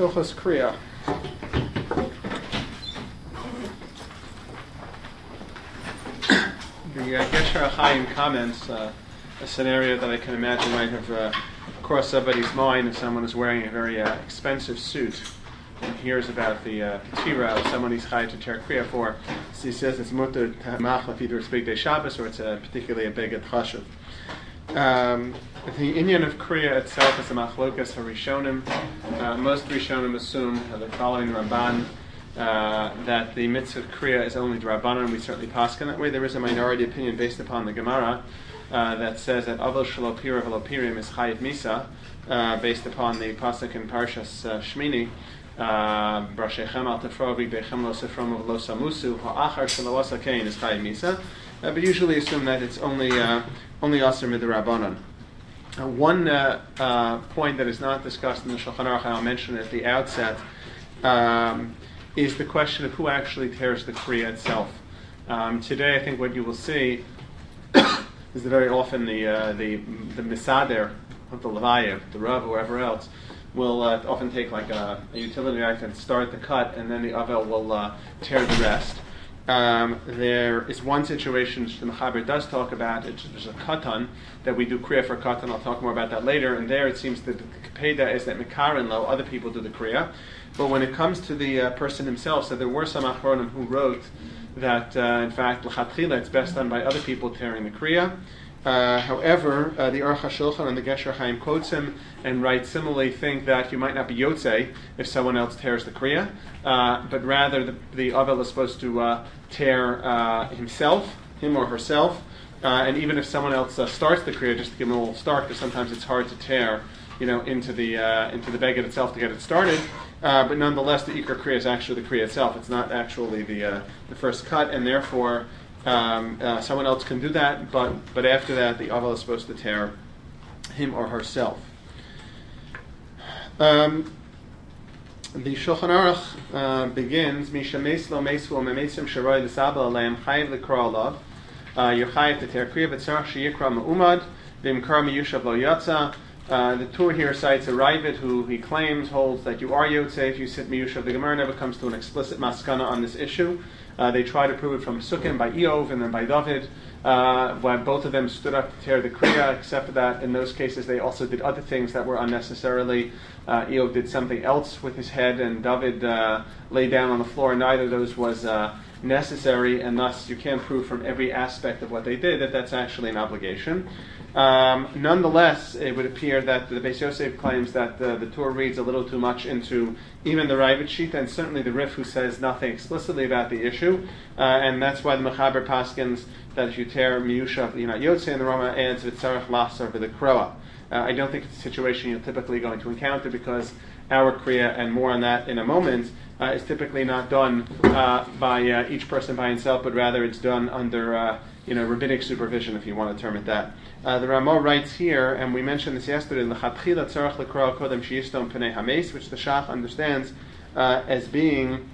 Hilchos Kriya. The Gesher HaChaim comments a scenario that I can imagine might have crossed somebody's mind if someone is wearing a very expensive suit and hears about the Petira of someone he's chayav to tear Kriya for. So he says it's mutter machlef, either it's Big Day Shabbos or it's particularly a Beged Chashuv. The inyan of Kriya itself is a machlokas harishonim. Most Rishonim assume, following Ramban, that the mitzvah of Kriya is only D'Rabbanan, and we certainly paskin that way. There is a minority opinion based upon the Gemara that says that Aval Shelo Pira V'lo Pirim is Chayiv Misa, based upon the pasuk in Parshas Shmini, Brashechem al Tefrovi Bechem Lo Sefrom V'lo Samusu Ha'achar Shelo Asa Kain is Chayiv Misa, but usually assume that it's only Aser Midrabbanan. One point that is not discussed in the Shulchan Aruch, I'll mention at the outset, is the question of who actually tears the Kriya itself. Today, I think what you will see is that very often the Misader of the Levayev, the Rav, or whoever else, will often take like a utility act and start the cut, and then the Avel will tear the rest. There is one situation which the Mechaber does talk about. There's a katan that we do kriya for katan. I'll talk more about that later. And there it seems that the kapeda is that mekarin lo, other people do the kriya. But when it comes to the person himself, so there were some achronim who wrote that in fact l'chatchila it's best done by other people tearing the kriya. However, the Aruch HaShulchan and the Gesher HaChaim quotes him and writes similarly think that you might not be yotzei if someone else tears the kriya, but rather the Avel is supposed to tear himself, him or herself, and even if someone else starts the kriya, just to give him a little start, because sometimes it's hard to tear, into the beged itself to get it started. But nonetheless, the Ikar kriya is actually the kriya itself. It's not actually the first cut, and therefore someone else can do that, but after that, the Avel is supposed to tear him or herself. The Shulchan Aruch begins, Misha Meislo Meisvo Memesim Sharoi L'Sabel Aleim Chayiv L'Kra Alav. You're chayiv to tear kriya, but Tzarach Sheyikra Me'umad V'imkar Meyushav Lo Yatza. The Tur here cites a Ravid who he claims holds that you are Yotzei if you sit Meyushav. The Gemara never comes to an explicit maskana on this issue. They try to prove it from Sukkim by Eov and then by David, when both of them stood up to tear the Kriya, except that in those cases they also did other things that were unnecessarily. Eov did something else with his head, and David lay down on the floor. Neither of those was necessary, and thus you can't prove from every aspect of what they did that that's actually an obligation. Nonetheless, it would appear that the Beis Yosef claims that the Torah reads a little too much into even the Ravid Shita, and certainly the Rif, who says nothing explicitly about the issue, and that's why the Mechaber paskins that if you tear Miyushav, you're not Yotzei, and the Rama adds V'tzarech Lasar V'Likroa. I don't think it's a situation you're typically going to encounter, because our Kriya, and more on that in a moment, is typically not done by each person by himself, but rather it's done under rabbinic supervision, if you want to term it that. The Ramah writes here, and we mentioned this yesterday, L'chatchila tzarach l'kra kodem sheyistom pnei hameis, which the Shach understands as being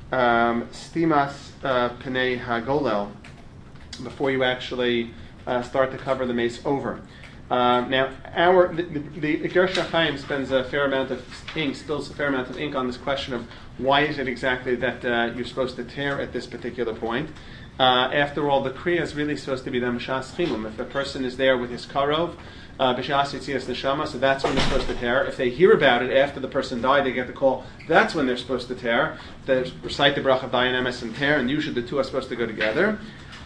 stimas pnei hagolel, before you actually start to cover the mace over. Now, the Gesher HaChaim spends a fair amount of ink, spills a fair amount of ink on this question of why is it exactly that you're supposed to tear at this particular point. After all, the Kriya is really supposed to be the Mishas Chimum. If a person is there with his Karov, B'Shas Yitzias Neshama, so that's when they're supposed to tear. If they hear about it after the person died, they get the call, that's when they're supposed to tear. They recite the Bracha Dayan Emes and tear, and usually the two are supposed to go together.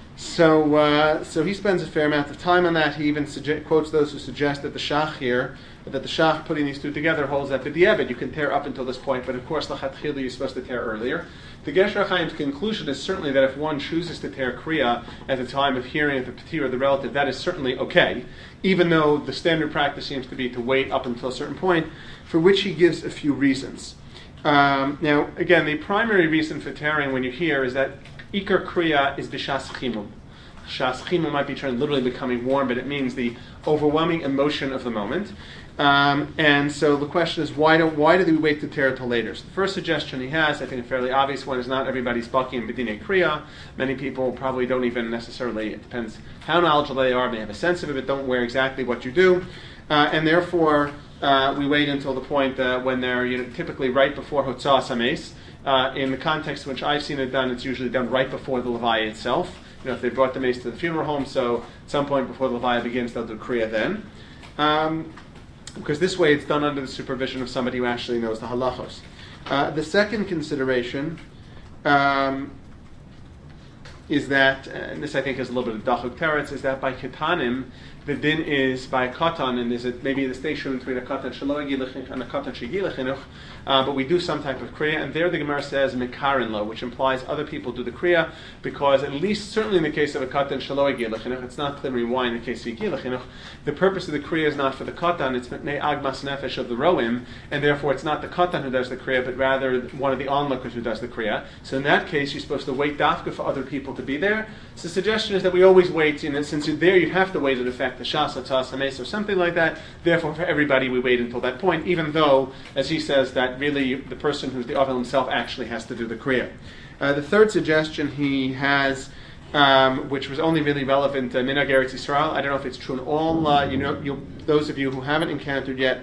So he spends a fair amount of time on that. He even quotes those who suggest that the Shach here, that the Shach putting these two together holds that b'diavad you can tear up until this point, but of course l'chatchila you're supposed to tear earlier. The Gesher HaChaim's conclusion is certainly that if one chooses to tear Kriya at the time of hearing of the Petir of the relative, that is certainly okay, even though the standard practice seems to be to wait up until a certain point, for which he gives a few reasons. Now, again, the primary reason for tearing when you hear is that Ikar Kriya is B'Shas Chimum. Shas Chimum might be literally becoming warm, but it means the overwhelming emotion of the moment. And so the question is, why do we wait to tear until later? So the first suggestion he has, I think a fairly obvious one, is not everybody's baki in B'dinei Kriya. Many people probably don't even necessarily, it depends how knowledgeable they are, may have a sense of it, but don't wear exactly what you do. And therefore, we wait until the point when they're typically right before Hotzah Sames. In the context in which I've seen it done, it's usually done right before the Levaya itself. If they brought the mace to the funeral home, so at some point before the Levaya begins, they'll do Kriya then. Because this way it's done under the supervision of somebody who actually knows the halachos. The second consideration is that, and this I think is a little bit of dachuk teretz, is that by ketanim, the din is by a katan, and is it maybe the distinction between a katan shelo yigilich and a katan shegilich, but we do some type of kriya, and there the Gemara says mekarin lo, which implies other people do the kriya, because at least certainly in the case of a katan shelo yigilich, it's not clear why in the case of yigilich, the purpose of the kriya is not for the katan, it's mepnei agmas nefesh of the roim, and therefore it's not the katan who does the kriya, but rather one of the onlookers who does the kriya. So in that case, you're supposed to wait dafka for other people to be there. So the suggestion is that we always wait, since you're there, you have to wait in effect the shas, tzas, hames, or something like that. Therefore, for everybody, we wait until that point, even though, as he says, that really the person who's the Avel himself actually has to do the kriya. The third suggestion he has, which was only really relevant to Minhag Eretz Yisrael, I don't know if it's true in all, those of you who haven't encountered yet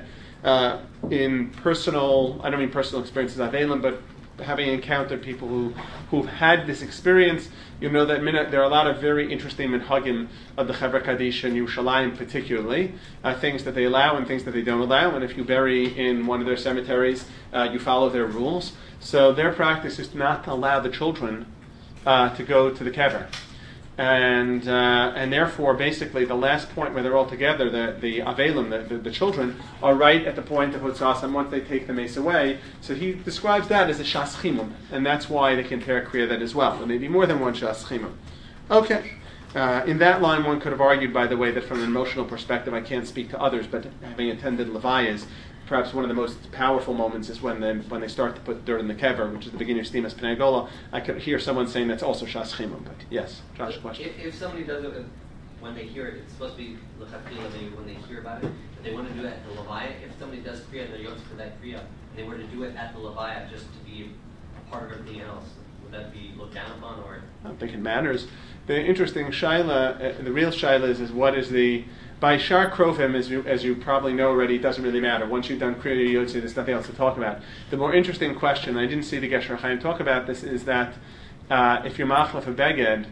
in personal, I don't mean personal experiences of Avelim, but having encountered people who've had this experience, you know that there are a lot of very interesting minhagim of the Chevra Kaddish and Yerushalayim particularly, things that they allow and things that they don't allow, and if you bury in one of their cemeteries, you follow their rules. So their practice is not to allow the children to go to the kever. And therefore, basically, the last point where they're all together, the Avelim, the children, are right at the point of Hotzas, and once they take the mace away. So he describes that as a Shas Chimum, and that's why they can tear Kriya that as well. There may be more than one Shas Chimum. Okay. In that line, one could have argued, by the way, that from an emotional perspective, I can't speak to others, but having attended Levayas, perhaps one of the most powerful moments is when they start to put dirt in the kever, which is the beginning of Stimas Pnei Gola. I could hear someone saying that's also Shas Chimum, but yes, Josh, question. If somebody does it when they hear it, it's supposed to be L'chatchila when they hear about it, but they want to do it at the Levaya. If somebody does Kriya, they're yotz for that Kriya, and they were to do it at the Levaya just to be a part of everything else, would that be looked down upon, or? I don't think it matters. The interesting shaila, the real shaila is what is the by Shar Krovim, as you probably know already, it doesn't really matter. Once you've done Kriya Yotze, there's nothing else to talk about. The more interesting question, I didn't see the Gesher Chaim talk about this, is that if you're machlef a beged,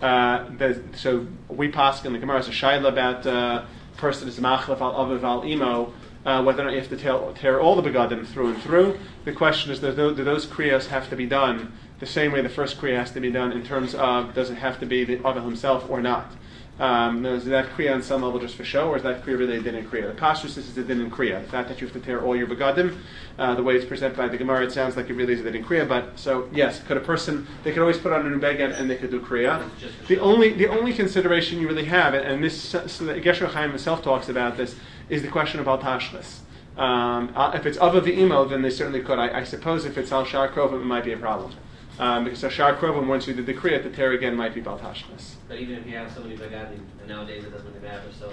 so we paskin the Gemara is a shaila about person is machlef al aviv al imo, whether or not you have to tear all the begadim through and through. The question is, do those kriyas have to be done the same way the first kriya has to be done in terms of does it have to be the aviv himself or not? Is that kriya on some level just for show, or is that kriya really a din in kriya? The pashtus is a din in kriya. The fact that you have to tear all your begadim, the way it's presented by the Gemara, it sounds like it really is a din in kriya. But so yes, they could always put on a new beged and they could do kriya. The only consideration you really have, and this so Gesher Chaim himself talks about this, is the question about tashlis. If it's avav imo, then they certainly could. I suppose if it's al shar krovim, it might be a problem. Because a shar krovim, once you did the kriya, the tear again might be baltashnas. But even if you have somebody begadim, and nowadays it doesn't really matter, so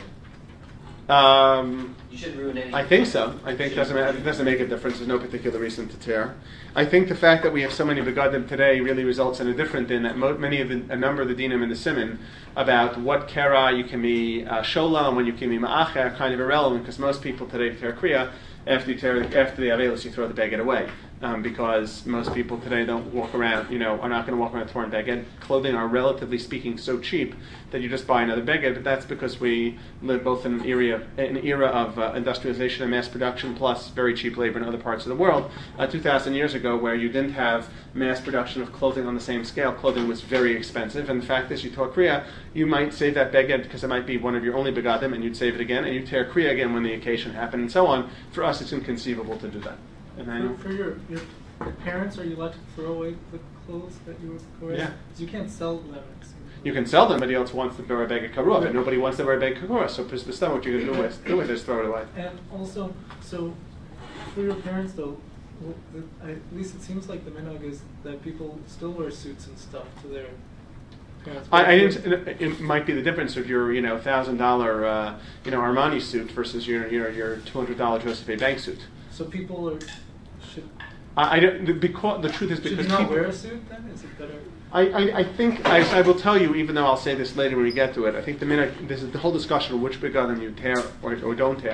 you shouldn't ruin anything. I think so. I think it doesn't make a difference. There's no particular reason to tear. I think the fact that we have so many begadim today really results in a different din. That a number of the dinim in the siman about what kera you can be shola and when you can be ma'acher are kind of irrelevant, because most people today tear kriya after the avelus you throw the beged away. Because most people today don't walk around, are not going to walk around torn beged. Clothing are relatively speaking so cheap that you just buy another beged, but that's because we live both in an era of industrialization and mass production plus very cheap labor in other parts of the world. 2,000 years ago, where you didn't have mass production of clothing on the same scale, clothing was very expensive, and the fact is you tore kriya, you might save that beged because it might be one of your only begadim, and you'd save it again, and you tear kriya again when the occasion happened, and so on. For us, it's inconceivable to do that. For your parents, are you allowed to throw away the clothes that you were wearing? Yeah. Because you can't sell them. You can sell them, but he also wants to wear a bag of karua, but nobody wants to wear a bag of karua, so what you're going to do with it is throw it away. And also, so for your parents though, at least it seems like the minhag is that people still wear suits and stuff to their parents. It might be the difference of your $1,000 Armani suit versus your $200 Joseph A. Bank suit. So people should. The truth is because should you not wear a suit then? Is it better? I think I will tell you, even though I'll say this later when we get to it. I think the whole discussion of which begadim you tear or don't tear.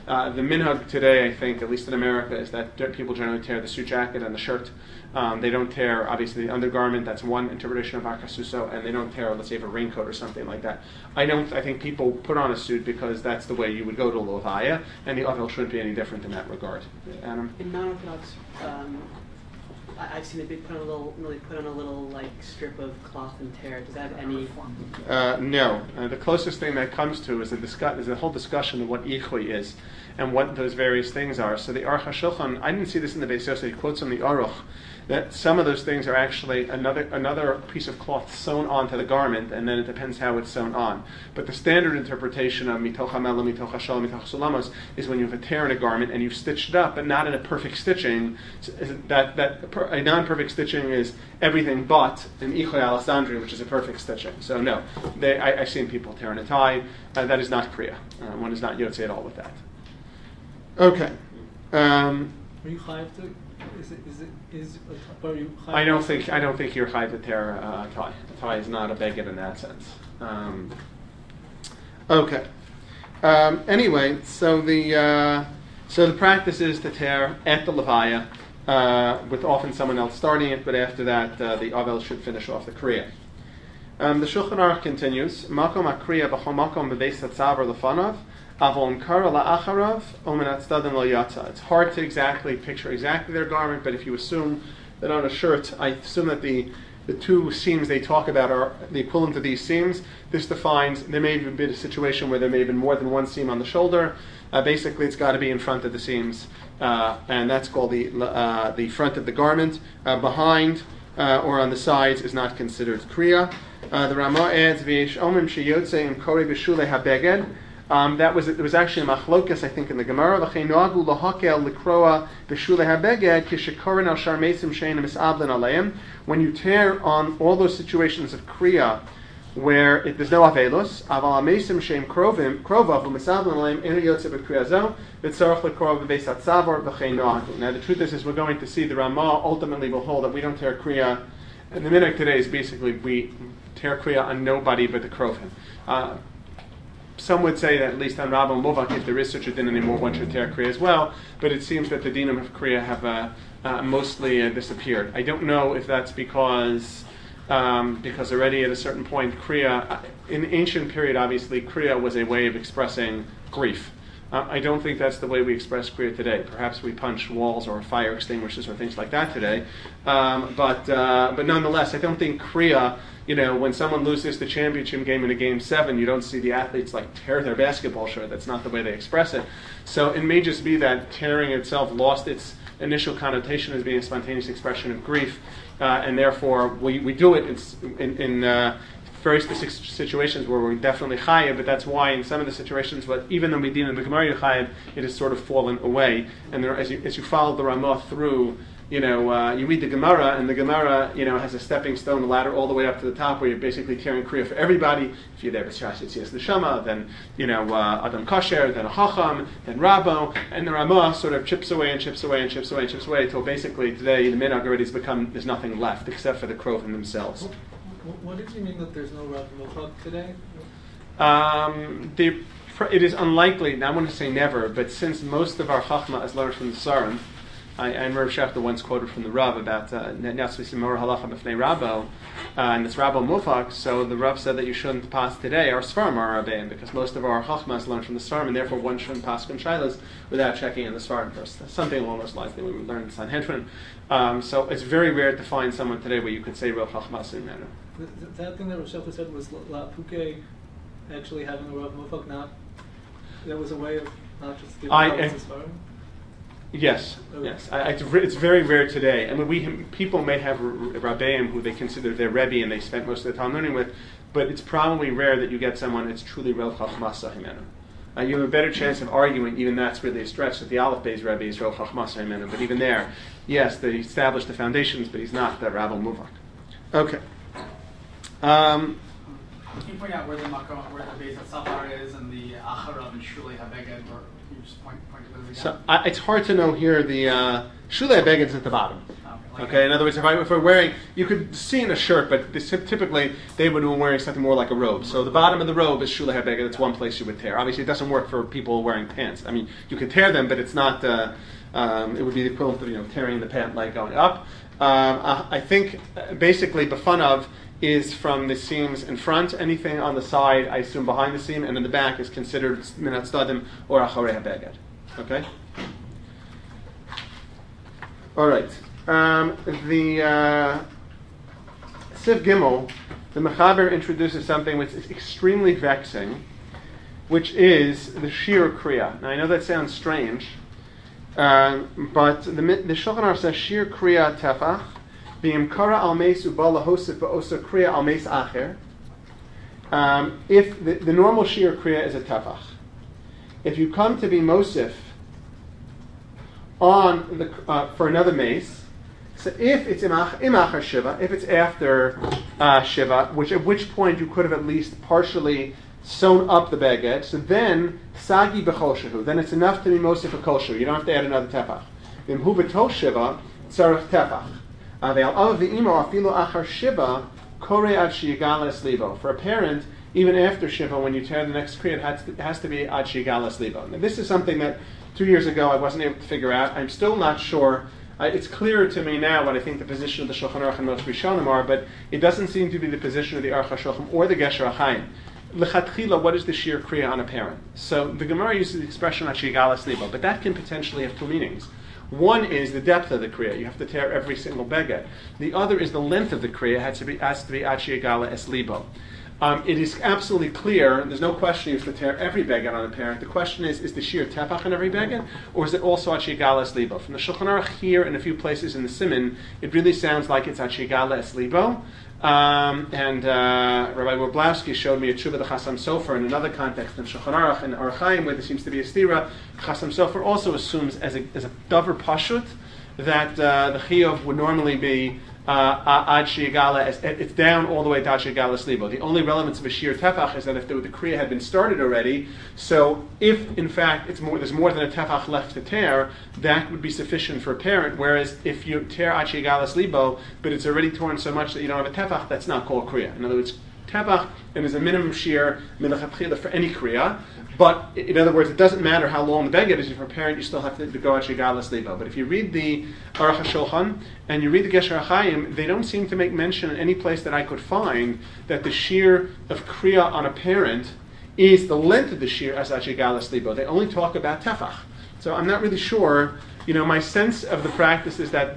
The minhag today, I think, at least in America, is that people generally tear the suit jacket and the shirt. They don't tear, obviously, the undergarment. That's one interpretation of Akasuso, and they don't tear, let's say, a raincoat or something like that. I think people put on a suit because that's the way you would go to Levaya, and the Avel shouldn't be any different in that regard. Adam? In non-Orthodox, I've seen it be put on a little like strip of cloth and tear. Does that have any? No. The closest thing that comes to is a whole discussion of what ichui is and what those various things are. So the Aruch HaShulchan, I didn't see this in the Beis Yosef, he quotes from the Aruch, that some of those things are actually another piece of cloth sewn onto the garment, and then it depends how it's sewn on. But the standard interpretation of mitoch hamela, mitoch hashal, mitoch sulamos is when you have a tear in a garment and you've stitched it up, but not in a perfect stitching. A non-perfect stitching is everything but an ichoy alessandria, which is a perfect stitching. So no, I've seen people tearing a tie. That is not kriya. One is not yotze at all with that. Okay. Are you chayiv to? Are you chayiv? I don't think you're chayiv to tear a tie. A tie is not a beged in that sense. Okay. Anyway, so the practice is to tear at the levaya, with often someone else starting it, but after that the avel should finish off the kriya. The Shulchan Aruch continues. Makom akriya b'chol makom b'beis hatzavar lefanav. It's hard to exactly picture exactly their garment, but if you assume that on a shirt, I assume that the two seams they talk about are the equivalent of these seams. This defines there may have been a situation where there may have been more than one seam on the shoulder. Basically, it's got to be in front of the seams, and that's called the front of the garment. Behind or on the sides is not considered kriya. The Ramah adds v'yesh omim sheyotze im kori b'shulei habeged. It was actually a machlokas, I think, in the Gemara. V'chein noagu lahakel likroa b'shulei habeged kishekorin al shar meisim she'enim mis'ablen aleim. When you tear on all those situations of kriya where there's no avelus, aval meisim she'em krova v'mis'ablen aleim enu yotze b'kriya zo v'tzarach likroa b'beis hatzavar v'chein noagu. Now the truth is we're going to see the Ramah ultimately will hold that we don't tear kriya. And the minhag today is basically we tear kriya on nobody but the krovim. Some would say that at least on Rabba Movak, if there is such a din anymore, one should tear kriya as well. But it seems that the dinim of kriya have mostly disappeared. I don't know if that's because already at a certain point, kriya, in the ancient period, obviously, kriya was a way of expressing grief. I don't think that's the way we express kriya today. Perhaps we punch walls or fire extinguishers or things like that today. But nonetheless, I don't think kriya, when someone loses the championship game in a game 7, you don't see the athletes tear their basketball shirt. That's not the way they express it. So it may just be that tearing itself lost its initial connotation as being a spontaneous expression of grief, and therefore we do it in very specific situations where we're definitely chayiv, but that's why in some of the situations, even though Medina and the Gemara chayiv, it has sort of fallen away. And as you follow the Ramah through, you read the Gemara, and the Gemara, has a stepping stone ladder all the way up to the top, where you're basically tearing kriya for everybody. If you're there with Shas Yitzias Neshama, then Adam Kasher, then a Chacham, then Rabbo, and the Ramah sort of chips away and chips away and chips away and chips away until basically today the minhag already has become there's nothing left except for the krovim themselves. What did you mean that there's no Rav Milchak today? It is unlikely, I wouldn't say never, but since most of our Chachma is learned from the Sarim, and Rav Shechter once quoted from the Rav about Netzvisimor Halacha B'fnei Rabbo, and this Rabbo Mufak, so the Rav said that you shouldn't pass today our Svarim are Rabbeim, because most of our Chachma is learned from the Svarim, and therefore one shouldn't pass on Shilas without checking in the Svarim first. That's something along those lines that we learned in Sanhedrin. So it's very rare to find someone today where you could say Rav Chachma in manner. That thing that Rav Shechter said was La Puke actually having a Rav Mufak, that was a way of not just giving his Svarim? Yes, okay. Yes. It's very rare today. I mean, people may have Rabbeim who they consider their Rebbe and they spent most of their time learning with, but it's probably rare that you get someone that's truly Rav Chachmasa Himenu. You have a better chance of arguing, even that's really a stretch, that the Aleph Bey's Rebbe is Rav Chachmasa Himenu. But even there, yes, they established the foundations, but he's not the Rabbi Muvak. Okay. Can you point out where the Beis HaSafar is and the Acharav and Shulei HaBeged, or you just point to those again? So it's hard to know here. The Shulei HaBeged is at the bottom. Okay. Okay, in other words, if we're wearing, you could see in a shirt, but typically they would be wearing something more like a robe. So the bottom of the robe is shulei habeged. That's one place you would tear. Obviously, it doesn't work for people wearing pants. I mean, you can tear them, but it's not. It would be the equivalent of tearing the pant leg going up. I think basically b'fanav is from the seams in front. Anything on the side, I assume behind the seam, and in the back is considered minat stadim or acharei habeged. Okay. All right. The Siv Gimel, the Mechaber introduces something which is extremely vexing, which is the Shir Kriya. Now I know that sounds strange, but the Shulchan Aruch says Shir Kriya Tefach, V'imkara al meis ubala hosef ba'osa Kriya al meis acher. If the normal Shir Kriya is a Tefach, if you come to be Mosif on the for another mace. So if it's imachar shiva, if it's after shiva, at which point you could have at least partially sewn up the beged, so then sagi b'chol then it's enough to be mosif a kol shehu. You don't have to add another tefach. V'imhu b'tol shiva tzarech tefach. Ve'al av v'imo afilu achar shiva korei ad sheyigal es libo. For a parent, even after shiva, when you tear the next kriya, it has to be ad sheyigal es libo. Now this is something that 2 years ago I wasn't able to figure out. I'm still not sure. It's clearer to me now what I think the position of the Shulchan Aruch and most Rishonim are, but it doesn't seem to be the position of the Aruch HaShulchan or the Gesher HaChaim. L'chatchila, what is the sheer kriya on a parent? So the Gemara uses the expression "Achigalas libo," but that can potentially have two meanings. One is the depth of the kriya; you have to tear every single beged. The other is the length of the kriya; has to be Achigala es libo. It is absolutely clear, there's no question you have to tear every beged on a parent. The question is the sheer tefach on every beged, or is it also Achigala es libo? From the Shulchan Aruch here and a few places in the Siman, it really sounds like it's Achigala es libo. Rabbi Warblowski showed me a tshuva the Chasam Sofer in another context in Shulchan Aruch and Orach Chaim, where there seems to be a stira. Chasam Sofer also assumes as a davar pashut that the chiyuv would normally be ad sheyigala, it's down all the way to ad sheyigala slibo. The only relevance of a shir tefach is that if the kriya had been started already, so if in fact there's more than a tefach left to tear, that would be sufficient for a parent. Whereas if you tear ad sheyigala slibo, but it's already torn so much that you don't have a tefach, that's not called kriya. In other words, tefach and is a minimum shir milachatchila for any kriya. But in other words, it doesn't matter how long the beged is. If you're a parent, you still have to go at Shigalas Libo. But if you read the Aruch HaShulchan and you read the Gesher HaChaim, they don't seem to make mention in any place that I could find that the shear of Kriya on a parent is the length of the shear as at Shigalas Libo. They only talk about Tefach. So I'm not really sure. My sense of the practice is that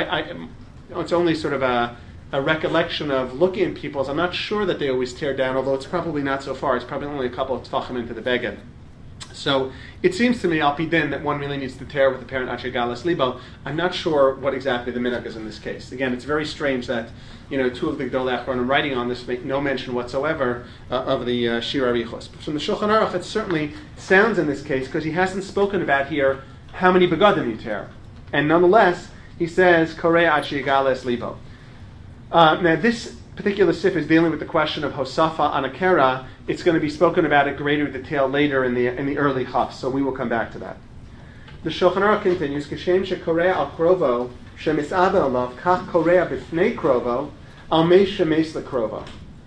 it's only sort of a recollection of looking at people's. I'm not sure that they always tear down, although it's probably not so far. It's probably only a couple of tfachim into the beged. So it seems to me, al pi din, that one really needs to tear with the parent Achigalas Libo. I'm not sure what exactly the minhag is in this case. Again, it's very strange that two of the Gdolei Achronim writing on this make no mention whatsoever of the Shir Arichos. From the Shulchan Aruch, it certainly sounds in this case, because he hasn't spoken about here how many begadim you tear. And nonetheless, he says, Korei Achigalas Libo. Now, this particular sif is dealing with the question of hosafa on a kera. It's going to be spoken about in greater detail later in the early chaf, so we will come back to that. The Shulchan Aruch continues, Kishem shekorea al krovo shemis'aba alav kach korea b'fnei krovo al meish shemes lekrovo.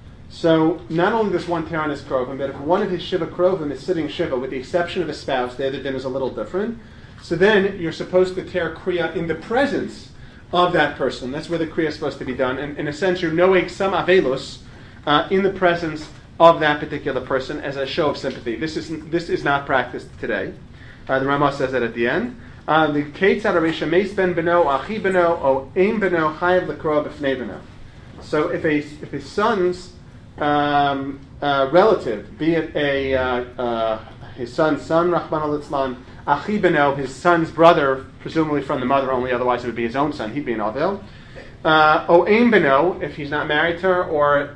So, not only does one tear on his krovim, but if one of his shiva krovim is sitting shiva, with the exception of a spouse, the other din is a little different, so then you're supposed to tear kriya in the presence of that person. That's where the kriya is supposed to be done. And in a sense, you're knowing some avelus in the presence of that particular person as a show of sympathy. This is not practiced today. The Ramah says that at the end. The Keitz Adarisha Meis Ben Beno, Achi Beno, O Ein Beno, Chayav Lekroa B'fnei Beno. So if his son's relative, be it his son's son, Rahman al-Itzlan, Achi Beno, his son's brother, presumably from the mother only, otherwise it would be his own son, he'd be an Avil. O Ein Beno, if he's not married to her,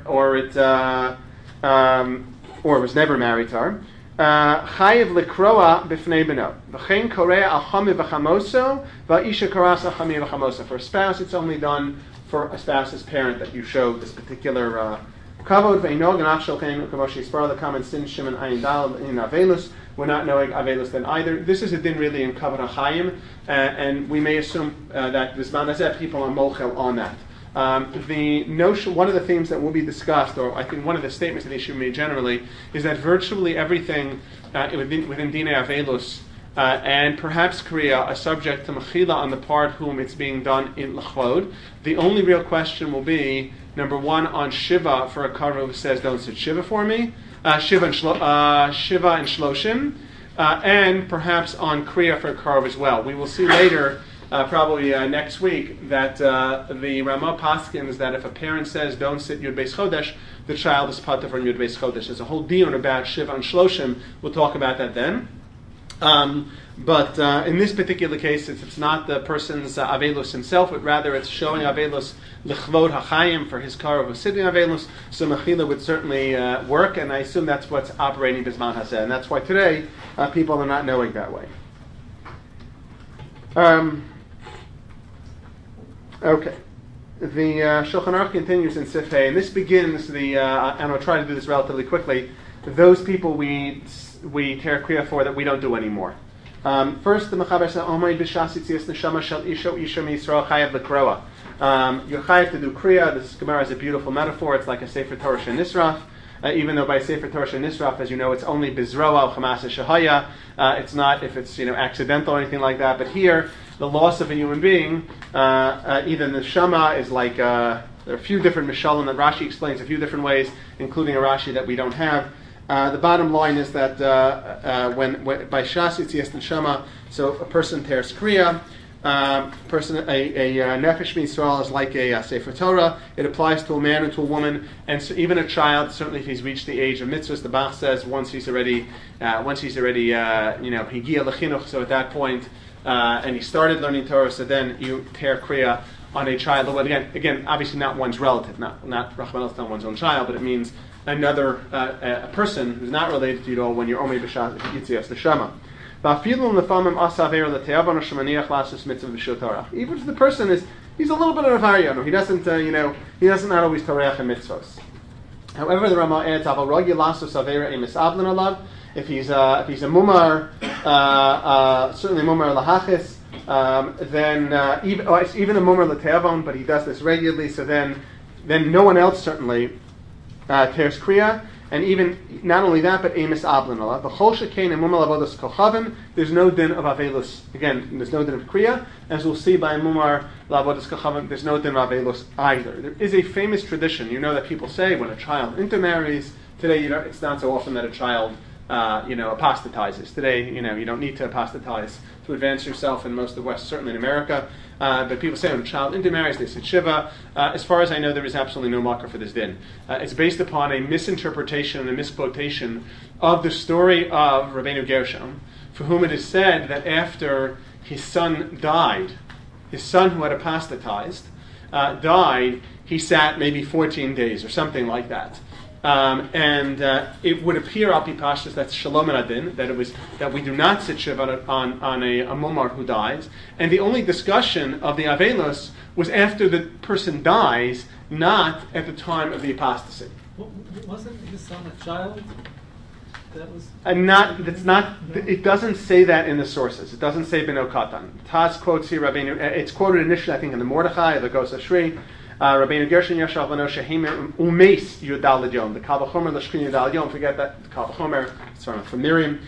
or was never married to her. Chayiv Lekroa B'fnei Beno. V'chein Korea al Chami V'chamoso, V'isha Karasa Chami V'chamoso. For a spouse, it's only done for a spouse's parent that you show this particular kavod. Ve'inog and Achshel Chen Kavoshi Spar the common sin Shimon Ayin Dal in Avelus. we're not knowing Avelus then either. This is a din really in Kavanah Chaim, and we may assume that Bisman Hazeh people are mochel on that. The notion, one of the themes that will be discussed, or I think one of the statements that the issue made generally, is that virtually everything within Dinei Avelus and perhaps Kriya are subject to Mechila on the part whom it's being done in L'chvod. The only real question will be, number one, on Shiva for a Karov who says, don't sit Shiva for me, Shiva and Shloshim, and perhaps on Kriya for a Karov as well. We will see later, probably next week, that the Ramah paskins that if a parent says don't sit Yud Beis Chodesh, the child is patur from Yud Beis Chodesh. There's a whole dion about Shiva and Shloshim. We'll talk about that then. But in this particular case, it's not the person's Avelus himself, but rather it's showing Avelus L'chvod HaChayim for his car of sitting Avelus. So Mechila would certainly work, and I assume that's what's operating Bisman Hazeh, and that's why today people are not knowing that way. Okay. The Shulchan Aruch continues in Sif Hey, and this begins and I'll try to do this relatively quickly. Those people we tear kriya for that we don't do anymore. First, the Mechaber says, "Omay b'shas yitzias neshama shel isha miyisrael chayav l'kroa." You're chayav to do kriya. This Gemara is a beautiful metaphor. It's like a Sefer Torah Nisraf. Even though by Sefer Torah Nisraf, as you know, it's only bizroa chamasa shahaya. It's not if it's accidental or anything like that. But here, the loss of a human being, either the neshama is like there are a few different mishalim that Rashi explains a few different ways, including a Rashi that we don't have. The bottom line is that when by shas yitzias neshama, so a person tears kriya. A nefesh miyisrael is like a Sefer Torah. It applies to a man and to a woman, and so even a child. Certainly, if he's reached the age of mitzvahs, the Bach says once he's already higia lechinuch. So at that point, and he started learning Torah, so then you tear kriya on a child. Well, again, obviously not one's relative, not Rachman not one's own child, but it means another a person who's not related to you at all when you're only b'shas yitzias neshama. Even if the person he's a little bit of a variant, he doesn't not always toreach in mitzvos. However, the Ramah adds, if he's a mumar, certainly mumar lahachis, then even a mumar l'teavon, but he does this regularly, so then no one else certainly tears kriya. And even not only that, but emis ablin alav. B'chol shekein mumar lavodas kochavim. There's no din of avelus. Again, there's no din of kriya. As we'll see by mumar lavodas kochavim, there's no din of avelus either. There is a famous tradition. You know that people say when a child intermarries today. It's not so often that a child apostatizes. Today, you don't need to apostatize to advance yourself in most of the West, certainly in America. But people say when a child intermarries, they sit Shiva. As far as I know, there is absolutely no makar for this din. It's based upon a misinterpretation and a misquotation of the story of Rabbeinu Gershom, for whom it is said that after his son died, his son who had apostatized, died, he sat maybe 14 days or something like that. And it would appear al pi pashtus that's shalom and adin, that we do not sit shiva on a mumar who dies, and the only discussion of the avelus was after the person dies, not at the time of the apostasy. Wasn't his son a child? That was It doesn't say that in the sources. It doesn't say beno katan. Taz quotes here Rabbeinu. It's quoted initially, I think, in the Mordechai, the Gos Ashri. Rabbeinu Gershon Yashav Lano Shehim Umeis Yudal Yom. The Kal V'chomer L'Shkin Yudal Yom. Forget that. The Kal V'chomer. It's from Miriam.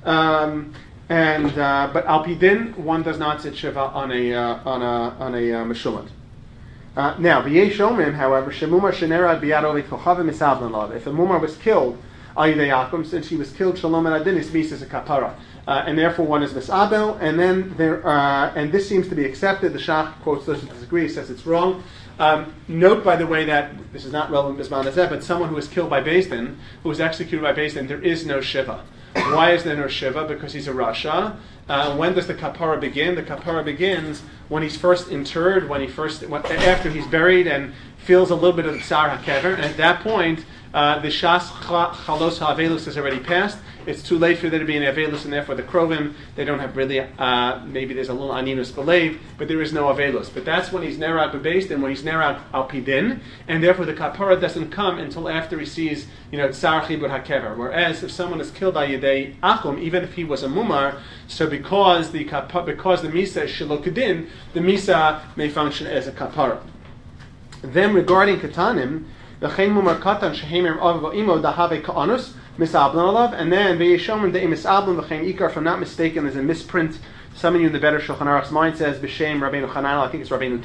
But al pi din, one does not sit shiva on a meshulad. Now, v'yesh omrim, however, shemumar shenera biyad ovet kochavim misavlan lav. If a mumar was killed, ayidei Yaakov, since she was killed, shalom and adin, his miss is a kapara, and therefore one is misabel. And then and this seems to be accepted. The Shach quotes those who disagree, says it's wrong. Note, by the way, that this is not relevant to Bisman Hazeh, but someone who was killed by Beis Din, who was executed by Beis Din, there is no shiva. Why is there no shiva? Because he's a rasha. When does the kapara begin? The kapara begins when he's first interred, after he's buried and feels a little bit of the tsar hakever, and at that point, the shas chalos ha'avelus is already passed, it's too late for there to be an avelus, and therefore the krovim, they don't have really, maybe there's a little aninus belev, but there is no avelus. But that's when he's nerag b'beis din, when he's nerag al pidin, and therefore the kapara doesn't come until after he sees, tsar chibur hakever. Whereas if someone is killed by yedei akum, even if he was a mumar, so because the misa is shilokadin, the misa may function as a kapara. Then regarding katanim, the chen mumar katan shehemer av imo dahave ka'anus misablan alav, and then v'yeshomer de misablan v'chein ikar. If I'm not mistaken, there's a misprint. Some of you in the better Shulchan Aruch's mind says b'shem Rabbeinu Chananel. I think it's Rabbeinu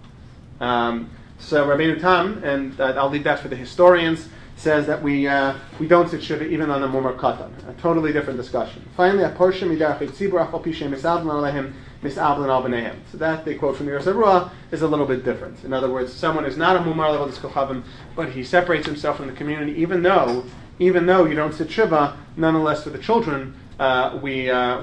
Tam. So Rabbeinu Tam, and I'll leave that for the historians, says that we don't sit shiva even on the mumar katan. A totally different discussion. Finally, a portion midarach tzibur afal pishem misablan alehim misablan al b'neihem. So that they quote from the Yerusha is a little bit different. In other words, someone is not a mumar level kochavim, but he separates himself from the community, even though you don't sit shiva. Nonetheless, for the children, we are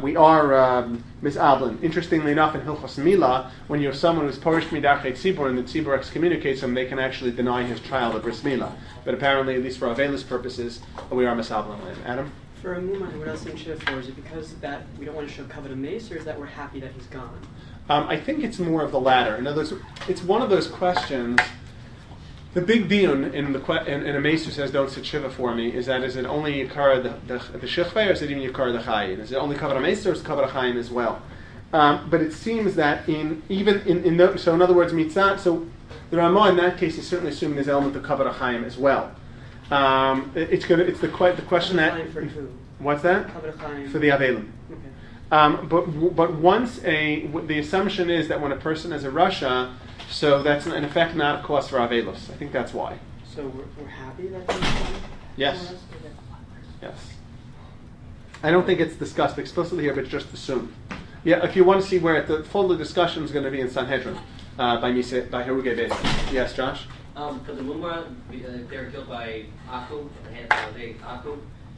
misablan. Interestingly enough, in Hilchos Mila, when you have someone who's porish midachet tzibur and the tzibur excommunicates him, they can actually deny his child a bris mila. But apparently, at least for avelus purposes, we are misablan. Adam? For a mumar, what else in shiva for? Is it because that we don't want to show kavod mace, or is that we're happy that he's gone? I think it's more of the latter. In other words, it's one of those questions. The big diun in a mace who says don't sit shiva for me is it only yikar the shechvei, or is it even yikar the chayin? Is it only kavod mace, or is kavod chayin as well? But it seems that so in other words mitzah. So the Ramah in that case is certainly assuming there's an element of kavod chayin as well. It's the question that for who? What's that? Kavod chayin For the avelim. Okay. But once the assumption is that when a person is a rasha, so that's in effect not a cause for avelus. I think that's why. So we're happy that he's gone? Yes. Yes. I don't think it's discussed explicitly here, but it's just assumed. Yeah, if you want to see where the full discussion is going to be in Sanhedrin by Heruge Beis. Yes, Josh? For the mumra, if they were killed by Akum, Akum,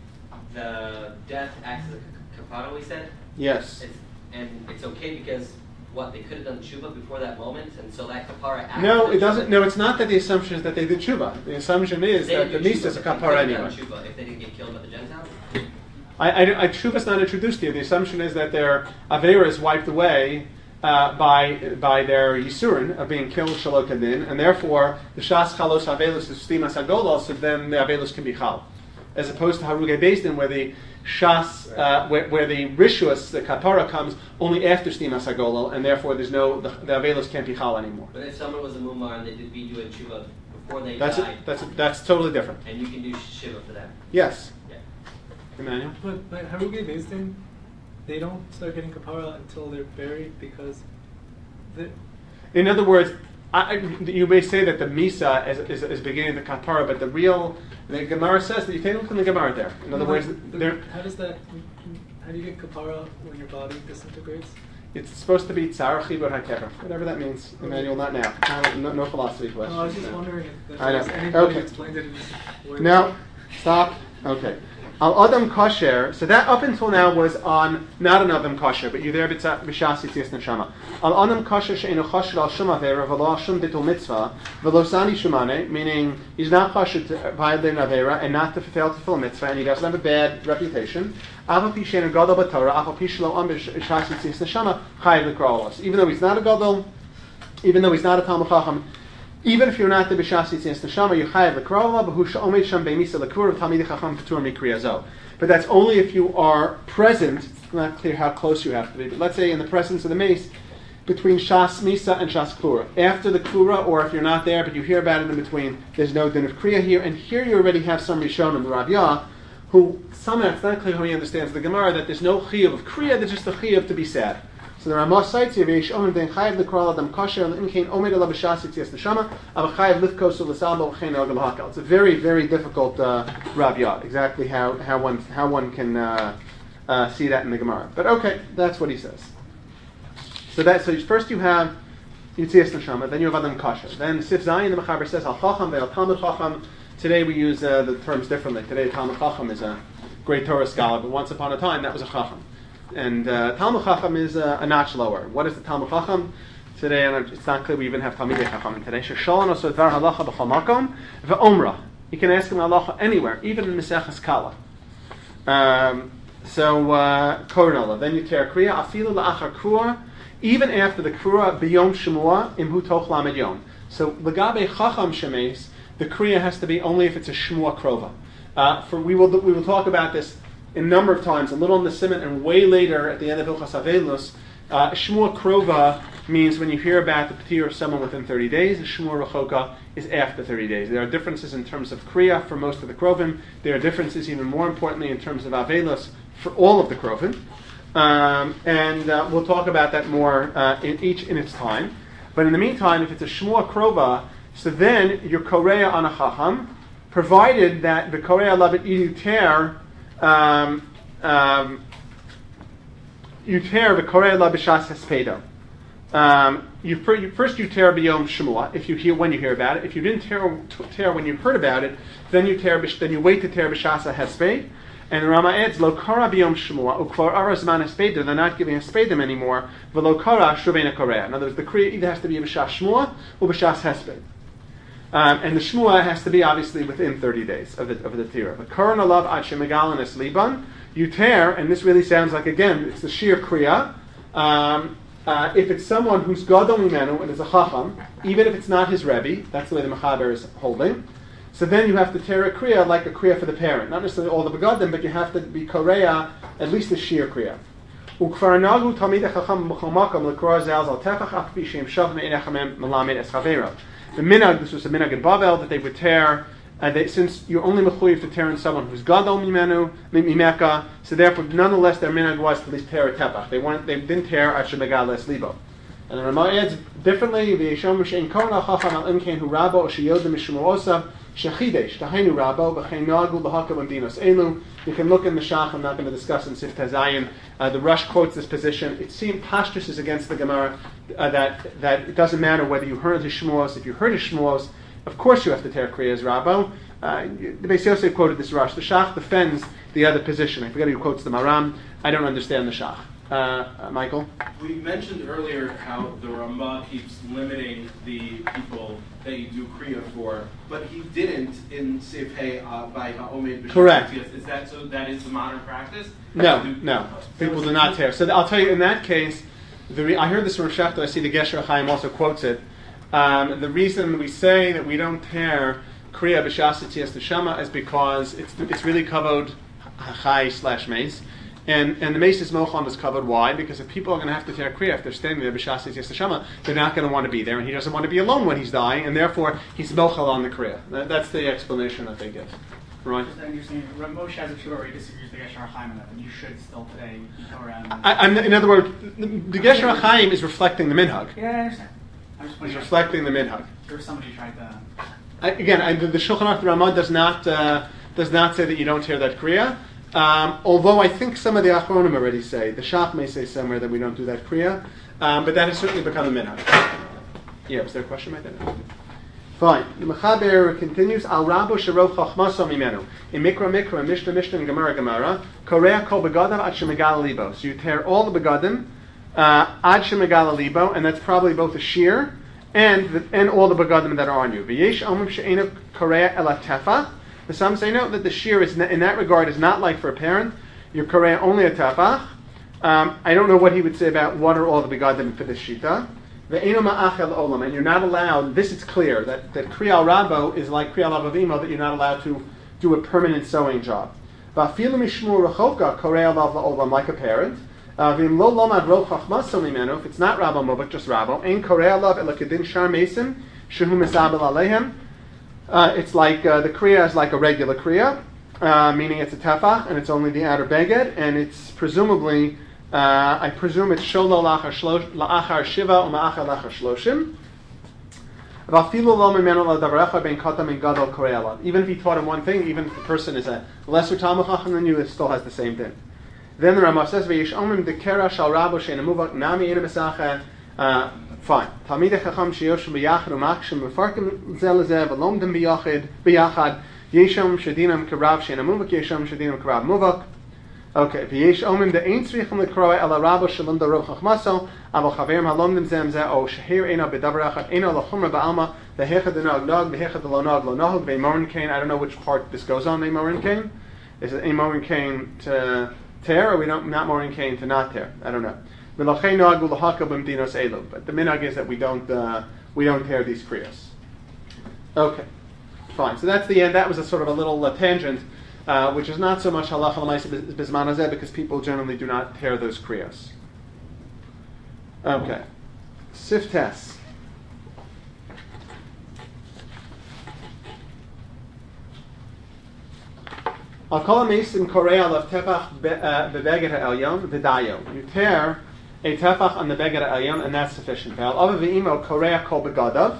the death acts as a kapara, we said? Yes. And it's okay because they could have done tshuva before that moment, and so that kapara acts. No, it doesn't. No, it's not that the assumption is that they did tshuva. The assumption is that the misa is a kapara anyway. If they didn't get killed by the Gentiles? Tshuva is not introduced here. The assumption is that their avera is wiped away by their yisurin of being killed shalok kadin, and therefore the shas chalos avelus is stimas agolol, so then the avelus can be chal, as opposed to haruge beis din, where the shas, where the rishus, the kapara, comes only after stimas agolol, and therefore there's the avelus can't be chal anymore. But if someone was a mumar and they did be doing tshuva before they died, that's totally different. And you can do shiva for them. Yes. Yeah. Emmanuel? But haruge beis din, they don't start getting kapara until they're buried because. In other words, you may say that the misa is beginning the kapara, but the Gemara says that you take a look in the Gemara there. In other words, how do you get kapara when your body disintegrates? It's supposed to be tsar chibur hakever, whatever that means. Emmanuel, not now. No philosophy question. No, I was just wondering if there's anybody explained it in this way. Now, stop. Okay. Al Adam Kosher, so that up until now was on not an Adam Kosher, but you there b'shas yitzias neshama. Al Adam Kosher she'enu chosher al shum avera v'lo shum bitul mitzvah v'lo sani shumane, meaning he's not kosher to violate an avera and not to fail to fulfill a mitzvah, and he doesn't have a bad reputation. Aval pi she'enu gadol b'torah, aval pi shelo am b'shas yitzias neshama chayiv l'krolos. Even though he's not a gadol, even though he's not a talmid chacham, even if you're not the b'shas yitzias neshama, you chayav l'krova, b'hu she'omed sham be'misa l'kur v'talmidei chacham p'tur mikriyazo. But that's only if you are present. It's not clear how close you have to be. But let's say in the presence of the mace, between shas misa and shas klura. After the klura, or if you're not there, but you hear about it in between, there's no din of kriya here. And here you already have some rishonim, the Rav Yah, who somehow it's not clear how he understands the Gemara that there's no chiyuv of kriya, there's just a chiyuv to be sad. So the Ramah cites here, "V'yesh omen den chayav l'kral adam kosher l'imkein omed alav b'shas yitzias neshama av chayav lifkosu l'salbo v'chein el galhakal." It's a very, very difficult Rav Yah, exactly how one can see that in the Gemara. But okay, that's what he says. So first you have yitzias neshama, then you have adam kosher. Then Sif Zayin the Mechaber says al chacham ve'al talmid chacham. Today we use the terms differently. Today talmid chacham is a great Torah scholar, but once upon a time that was a chacham. And Talmud Chacham is a notch lower. What is the Talmud Chacham? Today, and it's not clear we even have Talmidei Chacham today. Sheshalan also dvar halacha b'chol makom ve'omra. You can ask him halacha anywhere, even in Maseches Kala. Koranala. Then you tear kriya. Afilu la'achar krua. Even after the krua biyom shemua imhu toch lamed yom. So legabe chacham shemes, the kriya has to be only if it's a shmua krova. We will talk about this a number of times, a little in the Simon and way later at the end of Hilchas Avelus. Shmua krova means when you hear about the patir of someone within 30 days. The shmua rechoka is after 30 days. There are differences in terms of kriya for most of the krovim. There are differences even more importantly in terms of Avelus for all of the krovim. And we'll talk about that more each in its time. But in the meantime, if it's a shmua krova, so then you're korea on a chacham, provided that the korea labit yuter the korea labishas hespedo. First you tear biyom shmua when you hear about it. If you didn't tear when you heard about it, then you wait to tear b'shasa hesped. And the Rama adds, Lo kara biyom shmua, ukvar arazman hespeda, they're not giving hespedim anymore, v'lo kara shuvena korea. In other words, the kriya either has to be b'shas shmua or b'shas hesped. And the shmua has to be obviously within 30 days of the tira. But karan alav ad shemegalan es liban, you tear, and this really sounds like, again, it's the sheer kriya. If it's someone who's gadol mimenu and is a chacham, even if it's not his rebbe, that's the way the Mechaber is holding. So then you have to tear a kriya like a kriya for the parent. Not necessarily all the begadim, but you have to be korea, at least a sheer kriya. The minhag, this was a minhag in Bavel, that they would tear, since you're only mechuyev to tear in someone who's gadol mimeka, so therefore nonetheless their minhag was to at least tear a tepach. They didn't tear at shemegal es libo. And the Ramah adds differently, v'yeshom shein korna chacham al imkein hu rabo o sheyodim mishmuosav shechidesh tahainu rabo v'chein nagu b'hakav dinos elu. You can look in the Shach. I'm not going to discuss in Sif Tazayin. The Rush quotes this position. It seemed Pashtus is against the Gemara that it doesn't matter whether you heard his shmuos. If you heard his shmuos, of course you have to tear kriyas rabo. The Beis Yosef quoted this Rush. The Shach defends the other position. I forget who quotes the Maram. I don't understand the Shach. Michael? We mentioned earlier how the Rambam keeps limiting the people that you do Kriya for, but he didn't in Sif Hey by Ha'omed B'Shem. Correct. Is that so? That is the modern practice? No. People do not tear. So I'll tell you, in that case, I heard this from Shefta. I see the Gesher Chaim also quotes it. The reason we say that we don't tear Kriya B'Shas Yitzias Neshama is because it's really covered Chai/Mace. And the Mesis Mochon is covered. Why? Because if people are going to have to tear kriya, if they're standing there b'shas yitzias neshama, they're not going to want to be there, and he doesn't want to be alone when he's dying, and therefore he's mochel on the kriya. That's the explanation that they give. Right? So you're saying Moshe has a shul where he disagrees with the Gesher Chaim on that, but you should still today go around. In other words, the Gesher Chaim is reflecting the minhag. Yeah, I understand. He's reflecting the minhag. There was somebody who tried to. The Shulchan Aruch Ramah does not say that you don't tear that kriya. Although I think some of the Achronim already say, the Shach may say somewhere that we don't do that kriya, but that has certainly become a minhag. Yeah, was there a question right there? Fine. The Mechaber continues, Al Rabo Sharov Chachmaso Mimenu. In Mikra, Mishnah, and Gemara, Korea Kol Begadim Ad Shemegal Libo. So you tear all the Begadim, Ad Shemegal Libo, and that's probably both a shear and all the Begadim that are on you. V'yesh Omim She'ena Korea Ela Tefa. Some say no, that the shear is in that regard is not like for a parent. Your korea only a tafach. I don't know what he would say about what are all the begadim for this shita. Ve'eno ma'achel olam, and you're not allowed. This is clear that kriyal rabo is like kriyal avavimo, that you're not allowed to do a permanent sewing job. Va'afilu mishmur rechoka korea lav la'olam, like a parent. V'im lo lomad ro chachmaso mimenu, if it's not rabo mobak, just rabo. Ein korea lav elakadin shar mesim shehu misabel alehem. It's like the kriya is like a regular kriya, meaning it's a tefach and it's only the outer beged, and it's presumably, I presume it's sholo la'achar shiva or ma'achar la'achar shloshim. Even if he taught him one thing, even if the person is a lesser Talmud Chacham than you, it still has the same thing. Then the Ramah says, "V'yesh omrim dekera shal rabo she'ena muvak nami ena mesacha." Fine. Talmidei Chacham sheyoshim b'yachad u'makshim v'farkim zeh lezeh v'lomdim b'yachad yeshom shedinam k'rav she'ena muvak yeshom shedinam k'rav muvak. Okay. V'yesh omim de'ein tzrichim l'kroa ela rabo shalom darov chachmaso aval chaverim halomdim zem zeh o shehir ena b'davar echad ena l'chumra ba'alma v'hechad denog nog v'hechad lo nog lo nog v'emorin kain. I don't know which part this goes on. V'emorin kain. Is it any morin kain to tear, or we don't not morin kain to not tear? I don't know. But the minhag is that we don't tear these kriyas. Okay, fine. So that's the end. That was a sort of a little tangent, which is not so much halacha l'maisa bisman hazeh, because people generally do not tear those kriyas. Okay, siftes. Al kol ha'mesim korei alav tefach bebeged ha'elyon v'dayo. You tear a tefach on the beged ha'elyon, and that's sufficient. Al ava v'imo korei kol begadav.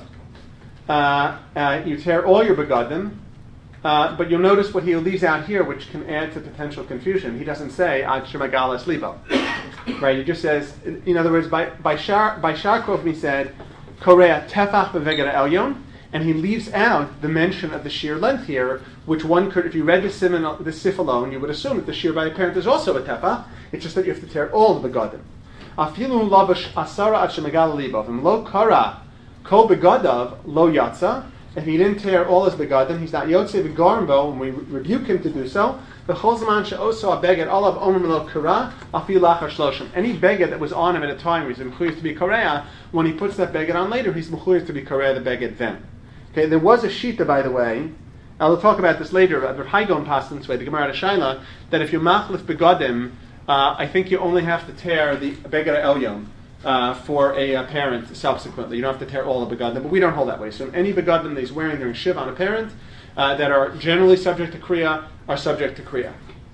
You tear all your begadim, but you'll notice what he leaves out here, which can add to potential confusion. He doesn't say ad shemagalas libo, right? He just says, in other words, by Shar Krofim he said korei tefach bebeged ha'elyon. And he leaves out the mention of the shear length here, which one could, if you read the sif alone, you would assume that the shear by a parent is also a tefach. It's just that you have to tear all the begadim. Afilu labash asara ad shemegal libav. And lo kara kol begadav lo yatsa. If he didn't tear all his begadim, he's not yotze v'garmbo, and we rebuke him to do so. V'chol zaman she'oso abeged olav omer lo kara afil lachar shloshim. Any beged that was on him at a time where he's mechuyev to be korea, when he puts that beged on later, he's mechuyev to be korea the beged then. Okay, there was a shita, by the way. I'll talk about this later. But Haigon passed this way, the Gemara Shaila, that if you machlif begadim, I think you only have to tear the beged elyon for a parent subsequently. You don't have to tear all the begadim, but we don't hold that way. So any begadim that he's wearing during shiva on a parent that are generally subject to kriya are subject to kriya.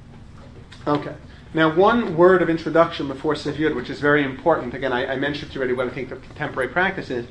Okay. Now, one word of introduction before Siviyud, which is very important. Again, I mentioned to you already what I think the contemporary practice is.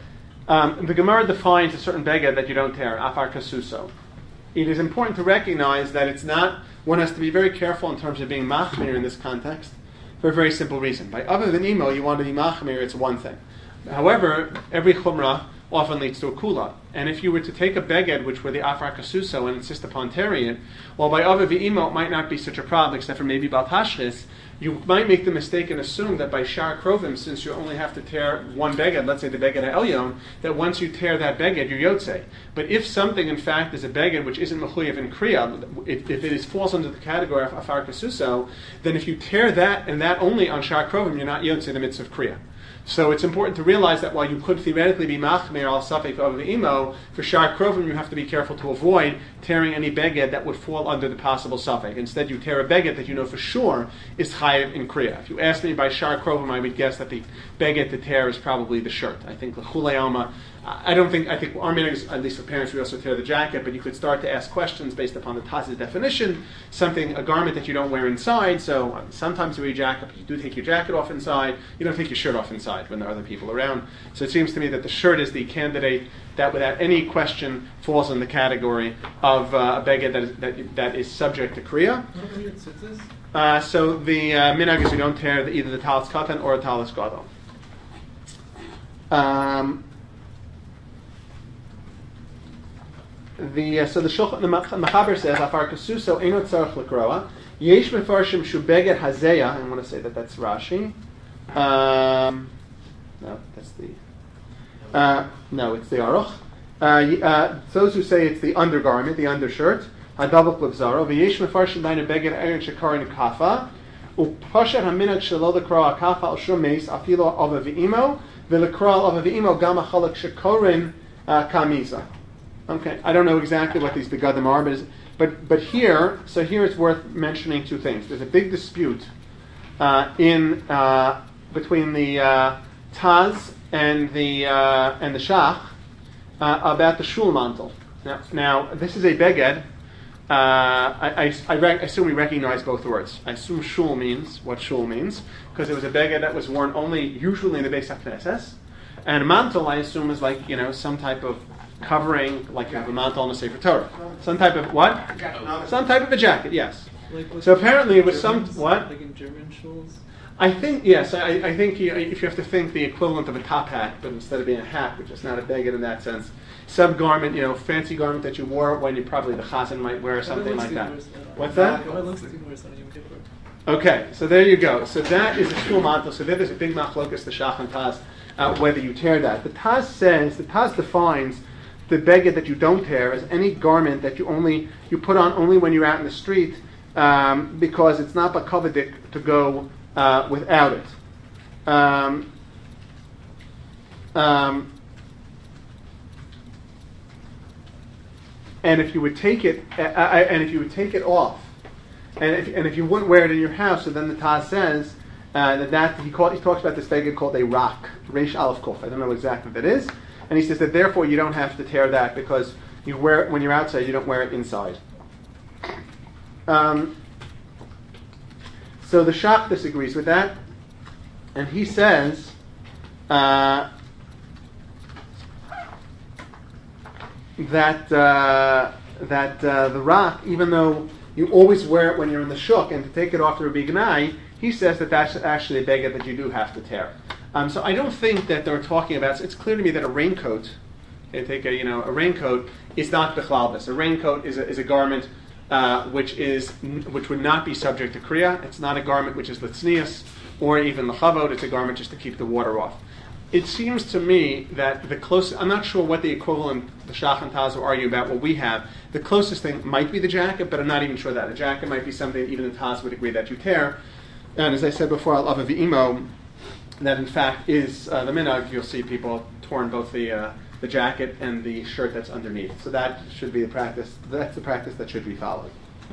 The Gemara defines a certain beged that you don't tear, afar kasuso. It is important to recognize that it's not, one has to be very careful in terms of being machmir in this context, for a very simple reason. By other than imo, you want to be machmir, it's one thing. However, every chumrah often leads to a kula. And if you were to take a beged, which were the afar kasuso, and insist upon tearing it, well, by other v'imo, it might not be such a problem, except for maybe bal tashchis. You might make the mistake and assume that by shar krovim, since you only have to tear one beged, let's say the beged ha'elyon, that once you tear that beged, you're yotze. But if something, in fact, is a beged which isn't mechuyev in kriya, if it falls under the category of afar kasuso, then if you tear that and that only on shar krovim, you're not yotze the mitzvah of kriya. So it's important to realize that while you could theoretically be machmir al safek of the imo, for shar krovim you have to be careful to avoid tearing any beged that would fall under the possible safek. Instead, you tear a beged that you know for sure is chayiv in kriya. If you ask me by shar krovim, I would guess that the beged to tear is probably the shirt. I think l'chulei alma. I think our minhag, at least for parents, we also tear the jacket, but you could start to ask questions based upon the Taz's definition, a garment that you don't wear inside, so sometimes you wear a jacket, but you do take your jacket off inside, you don't take your shirt off inside when there are other people around. So it seems to me that the shirt is the candidate that without any question falls in the category of a beged that is subject to kriya. So the minhag is you don't tear either the talis katan or a talis gadol. So the Mechaber says afar kasuso eno tzarich lekroa yesh mefarshim shu beged hazeya. I want to say that's Rashi. No, that's the no, it's the Aruch. Those who say it's the undergarment, the undershirt. Hadavuk levzaro v'yesh mefarshim dainu beged erin shekarin kafa upashat haminag shelo lekroa kafa al shum meis afilo ava v'imo v'lekroa ava v'imo gam achalak shekarin kamisa. Okay, I don't know exactly what these begadim are, but here it's worth mentioning two things. There's a big dispute between the Taz and the Shach about the shul mantle. Now this is a beged. I assume we recognize both words. I assume shul means what shul means, because it was a beged that was worn usually in the Beis HaKnesses, and mantle I assume is like some type of covering, like you have a mantle on a Sefer Torah. Some type of what? Some type of a jacket, yes. So apparently it was what? Like in German shuls? I think, yes. I think if you have to think the equivalent of a top hat, but instead of being a hat, which is not a beged in that sense, some garment, fancy garment that you wore when you probably the chazan might wear or something like that. What's that? Okay, so there you go. So that is a shul mantle. So there's a big machlokas, the Shach and Taz, whether you tear that. The Taz defines the beged that you don't tear as any garment that you put on only when you're out in the street, because it's not bakavedik to go without it. And if you would take it, off, and if you wouldn't wear it in your house, so then the Taz says that he talks about this beged called a rak, reish aleph kuf. I don't know exactly what that is, and he says that therefore you don't have to tear that because you wear it when you're outside. You don't wear it inside. So the Shach disagrees with that, and he says that the rak, even though you always wear it when you're in the shuk, and to take it off to Rabbi Gnai, he says that that's actually a beged that you do have to tear. So I don't think that they're talking about. It's clear to me that a raincoat, a raincoat is not bechalbis. A raincoat is a garment which would not be subject to kriya. It's not a garment which is litznius or even lechavod. It's a garment just to keep the water off. It seems to me that the closest, I'm not sure what the equivalent, the Shach and Taz will argue about what we have. The closest thing might be the jacket, but I'm not even sure that. A jacket might be something even the Taz would agree that you tear. And as I said before, I'll have a v'imo, that in fact is the minhag. You'll see people torn both the jacket and the shirt that's underneath. So that should be the practice. That's the practice that should be followed.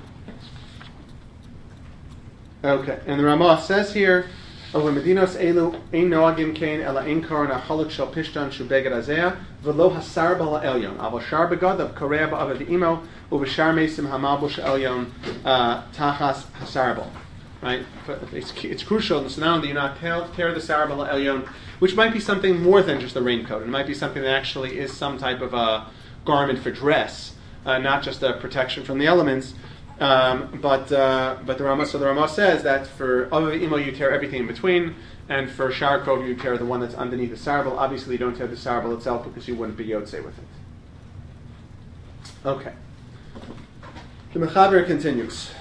Okay, and the Ramah says here, over Medinos elu ein noagim kein ela ein koron achaluk shel pishtan shu beged azeh v'lo hasar b'la elyon aval shar begadav korea ba'ava v'imo u'b'shar mesim hamalbush elyon tachas hasar b'l. Right? It's crucial. So now that you not tear the sar b'la elyon, which might be something more than just a raincoat. It might be something that actually is some type of a garment for dress, not just a protection from the elements. But the Ramah says that for Avav Imo you tear everything in between, and for Shar Krov you tear the one that's underneath the sarbel. Obviously you don't tear the sarbel itself because you wouldn't be Yotzei with it. Okay. The Mechaber continues.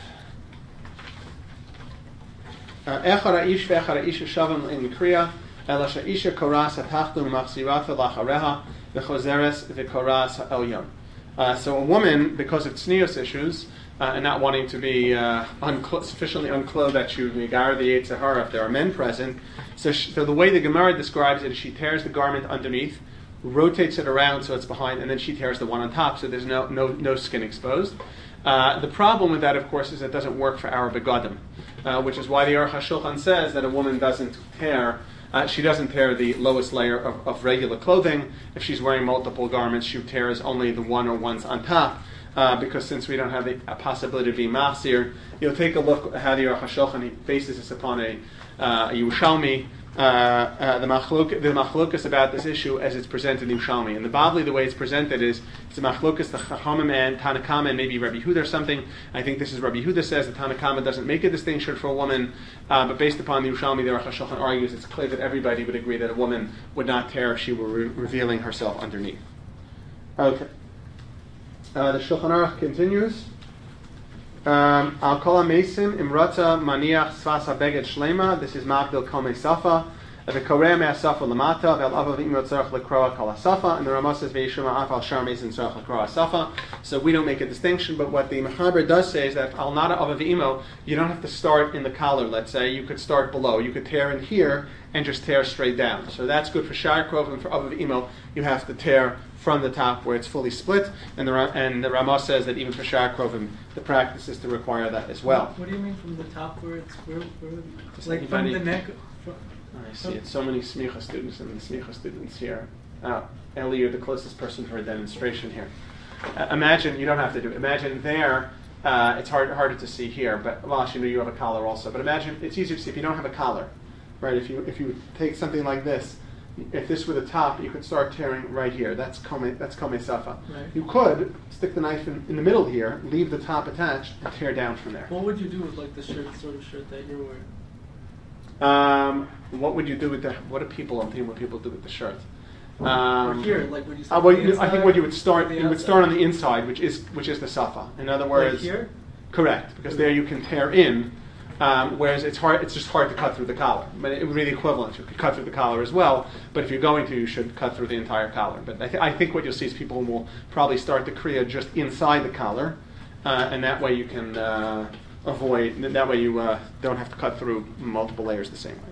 Echad ha'ish ve'echad ha'isha shavim in kriya, ela sha'isha koras ha'tachtu machzirata lachareha v'chozeres v'koras ha'elyon. So a woman, because of tznius issues, and not wanting to be sufficiently unclothed that she would megar the Yetzer Hara if there are men present, so the way the Gemara describes it is she tears the garment underneath, rotates it around so it's behind, and then she tears the one on top, so there's no skin exposed. The problem with that, of course, is it doesn't work for our begadim, which is why the Aruch HaShulchan says that a woman doesn't tear. She doesn't tear the lowest layer of regular clothing. If she's wearing multiple garments, she tears only the one or ones on top, because since we don't have the possibility of being machzir, you'll take a look at how the Aruch HaShulchan he bases this upon a Yerushalmi. The machlokas about this issue as it's presented in Yerushalmi. And the Bavli, the way it's presented is, it's a machlokas, the Chachamim and Tanakama and maybe Rabbi Yehuda or something. I think this is Rabbi Yehuda says that Tanakama doesn't make a distinction for a woman, but based upon the Yerushalmi, the Aruch HaShulchan argues it's clear that everybody would agree that a woman would not tear if she were revealing herself underneath. Okay. The Shulchan Aruch continues. Al kol ha-mesim imrata maniach sfas ha-beged shlema. This is Mavdil kol me-safa. The Koreh me-safa lamata. Ve'al avav imot tzarech lekroa kol ha-safa. And the Ramah says ve'yishuma af al shar mesim tzarech lekroa ha-safa. So we don't make a distinction, but what the Mechaber does say is that al nada avav imo, you don't have to start in the collar, let's say. You could start below. You could tear in here and just tear straight down. So that's good for shar krov, and for avav imo, you have to tear from the top where it's fully split, and the Ramah says that even for Shar Krovim, the practice is to require that as well. What do you mean from the top where it's Just like from the neck? I see it. So many Smicha students and the Smicha students here. Ellie, you're the closest person for a demonstration here. Imagine, you don't have to do it. Imagine there, it's harder to see here, but well, actually, you have a collar also. But imagine, it's easier to see if you don't have a collar, right? If you take something like this, if this were the top, you could start tearing right here. That's Kome Safa. Right. You could stick the knife in the middle here, leave the top attached, and tear down from there. What would you do with like the sort of shirt that you're wearing? What would you do with what do people do with the shirt? Or here, like would you start I think what you would start on the inside, which is the Safa. In other words, like here? Correct, because there you can tear in Whereas it's hard. It's just hard to cut through the collar. But it would be the equivalent. You could cut through the collar as well. But if you're going to, you should cut through the entire collar. But I think what you'll see is people will probably start the kriya just inside the collar, and that way you can avoid. That way you don't have to cut through multiple layers the same way.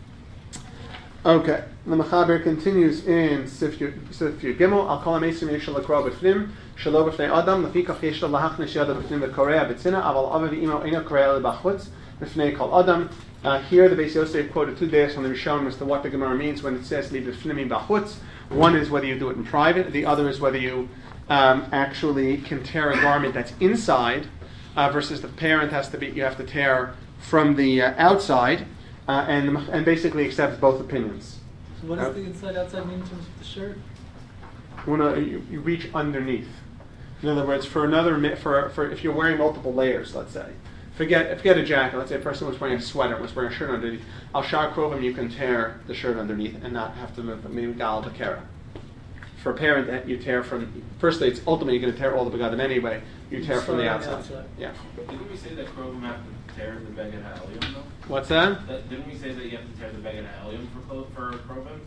Okay, the Mechaber continues in Sif Yud Gimel. Al kol hamesim yesh l'kro b'fnim shelo b'fnei adam lefikach yesh lo lahachnish yado b'fnim v'korea b'tzina aval ava v'imo eino korea lebachutz b'fnei kol adam. Here the Beis Yosef quoted 2 days from the Rishon as to what the Gemara means when it says li b'fnim b'chutz. One is whether you do it in private. The other is whether you actually can tear a garment that's inside versus the parent has to be. You have to tear from the outside. And basically accepts both opinions. So what does the inside-outside mean in terms of the shirt? You reach underneath. In other words, for if you're wearing multiple layers, let's say, forget a jacket. Let's say a person was wearing a sweater, was wearing a shirt underneath. Al shar krovim, you can tear the shirt underneath and not have to move maybe gal bakera. For a parent, that you tear from. Firstly, it's ultimately you're going to tear all the begadim anyway. You tear from the outside. Yeah. Didn't we say that krovim have to tear the beged ha'elyum though? What's that? Didn't we say that you have to tear the beged ha'elyum for krovim?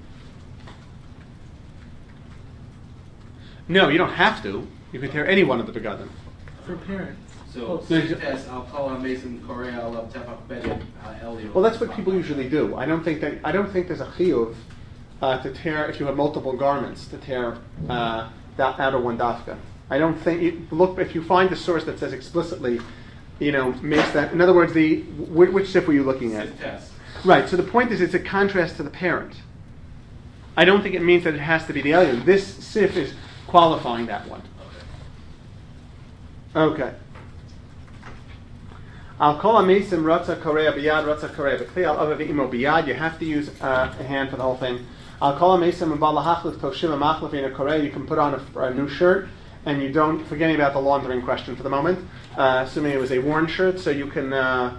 No, you don't have to. You can tear any one of the begadim. For parents. So, I'll call on Mason Korea, I'll tefach beged ha'elyum. Well, that's what people usually do. I don't think there's a chiyuv to tear if you have multiple garments to tear that outer one dafka. I don't think. Look, if you find a source that says explicitly, makes that. In other words, which sif were you looking at? Right. So the point is, it's a contrast to the parent. I don't think it means that it has to be the alien. This sif is qualifying that one. Okay. Al kol hamesim ratza korea biyad ratza korea b'kli al ava v'imo biyad. You have to use a hand for the whole thing. Al kol hamesim b'bal lahachlif toshiva machlif in a korea. You can put on a new shirt. And you don't, forgetting about the laundering question for the moment, assuming it was a worn shirt, so you can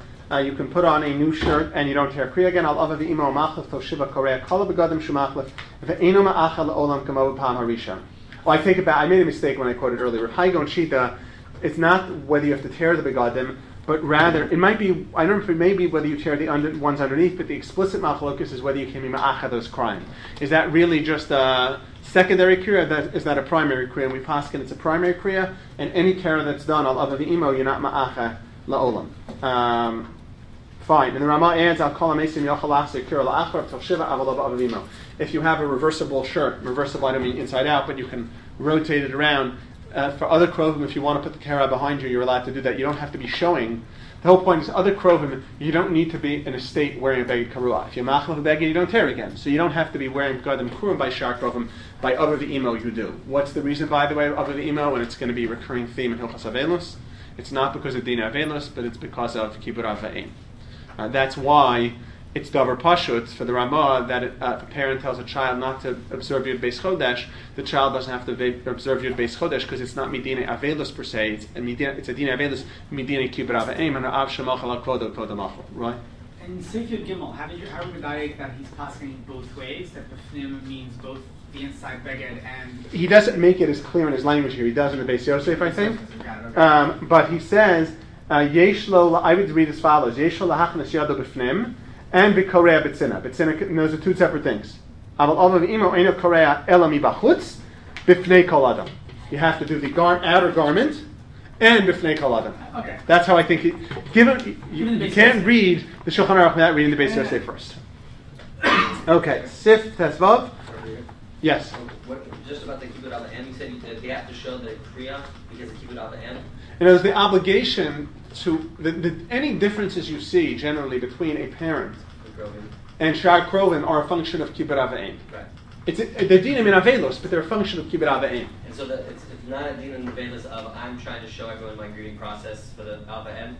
put on a new shirt and you don't tear kriya again. Al ava v'imo machlef toshiva korea kol begadim shumachlef ve'eno ma'achal le'olam kamo b'pam harishon. Oh, I take it back. I made a mistake when I quoted earlier. Haigon Shita, it's not whether you have to tear the begadim, but rather it might be. I don't know if it may be whether you tear the ones underneath, but the explicit machlokus is whether you can be ma'achad those crying. Is that really just a secondary kriya? Is that a primary kriya? And we paskin it's a primary kriya, and any kara that's done al ava v'imo, you're not ma'achad la'olam. Fine. And the Rama adds al kol hamesim yochal la'asir kira la'achar till shiva aval ava v'imo. If you have a reversible shirt, reversible I don't mean inside out, but you can rotate it around. For other krovim, if you want to put the kara behind you, you're allowed to do that. You don't have to be showing. The whole point is, other krovim, you don't need to be in a state wearing a beged karua. If you're machlef a beged, you don't tear again. So you don't have to be wearing begadim kurim by shar krovim. By ava v'imo, you do. What's the reason, by the way, of ava v'imo, and it's going to be a recurring theme in Hilchas Avelus? It's not because of Dina Avelus, but it's because of Kibbur Ava'im. That's why it's davar pashut for the Ramah that if a parent tells a child not to observe Yud Beis Chodesh, the child doesn't have to observe Yud Beis Chodesh because it's not Midina Avelus per se. It's a Dina Avelus Midina Kibbur Ava'im and Av Shemachal Al Kvodo Kodamachal. Right? And Sif Yud Gimel, how would the guy that he's passing both ways? That the fnim means both the inside beged and. He doesn't make it as clear in his language here. He does in the Beis Yosef, I think. But he says, Yesh lo. I would read as follows: Yesh lo lahachnas yado b'fnim. And b'korea b'tzina. B'tzina, those are two separate things. Aval ava v'imo eino korea ela mibachutz b'fnei kol adam. You have to do the outer garment and b'fnei kol adam. Okay. That's how I think it. You can't read the Shulchan Aruch without reading the Beis Yosef first. Okay. Sif Tesvav. Yes. Just about the kibbut av v'em, you said that they have to show the kriya because of kibbut av v'em. And there's the obligation to any differences you see generally between a parent and shar krovim are a function of kibbur ava'im. Right. They're dinim in avelos, but they're a function of kibbur ava'im. And so it's not a din in avelos of I'm trying to show everyone my greeting process for the ava'im.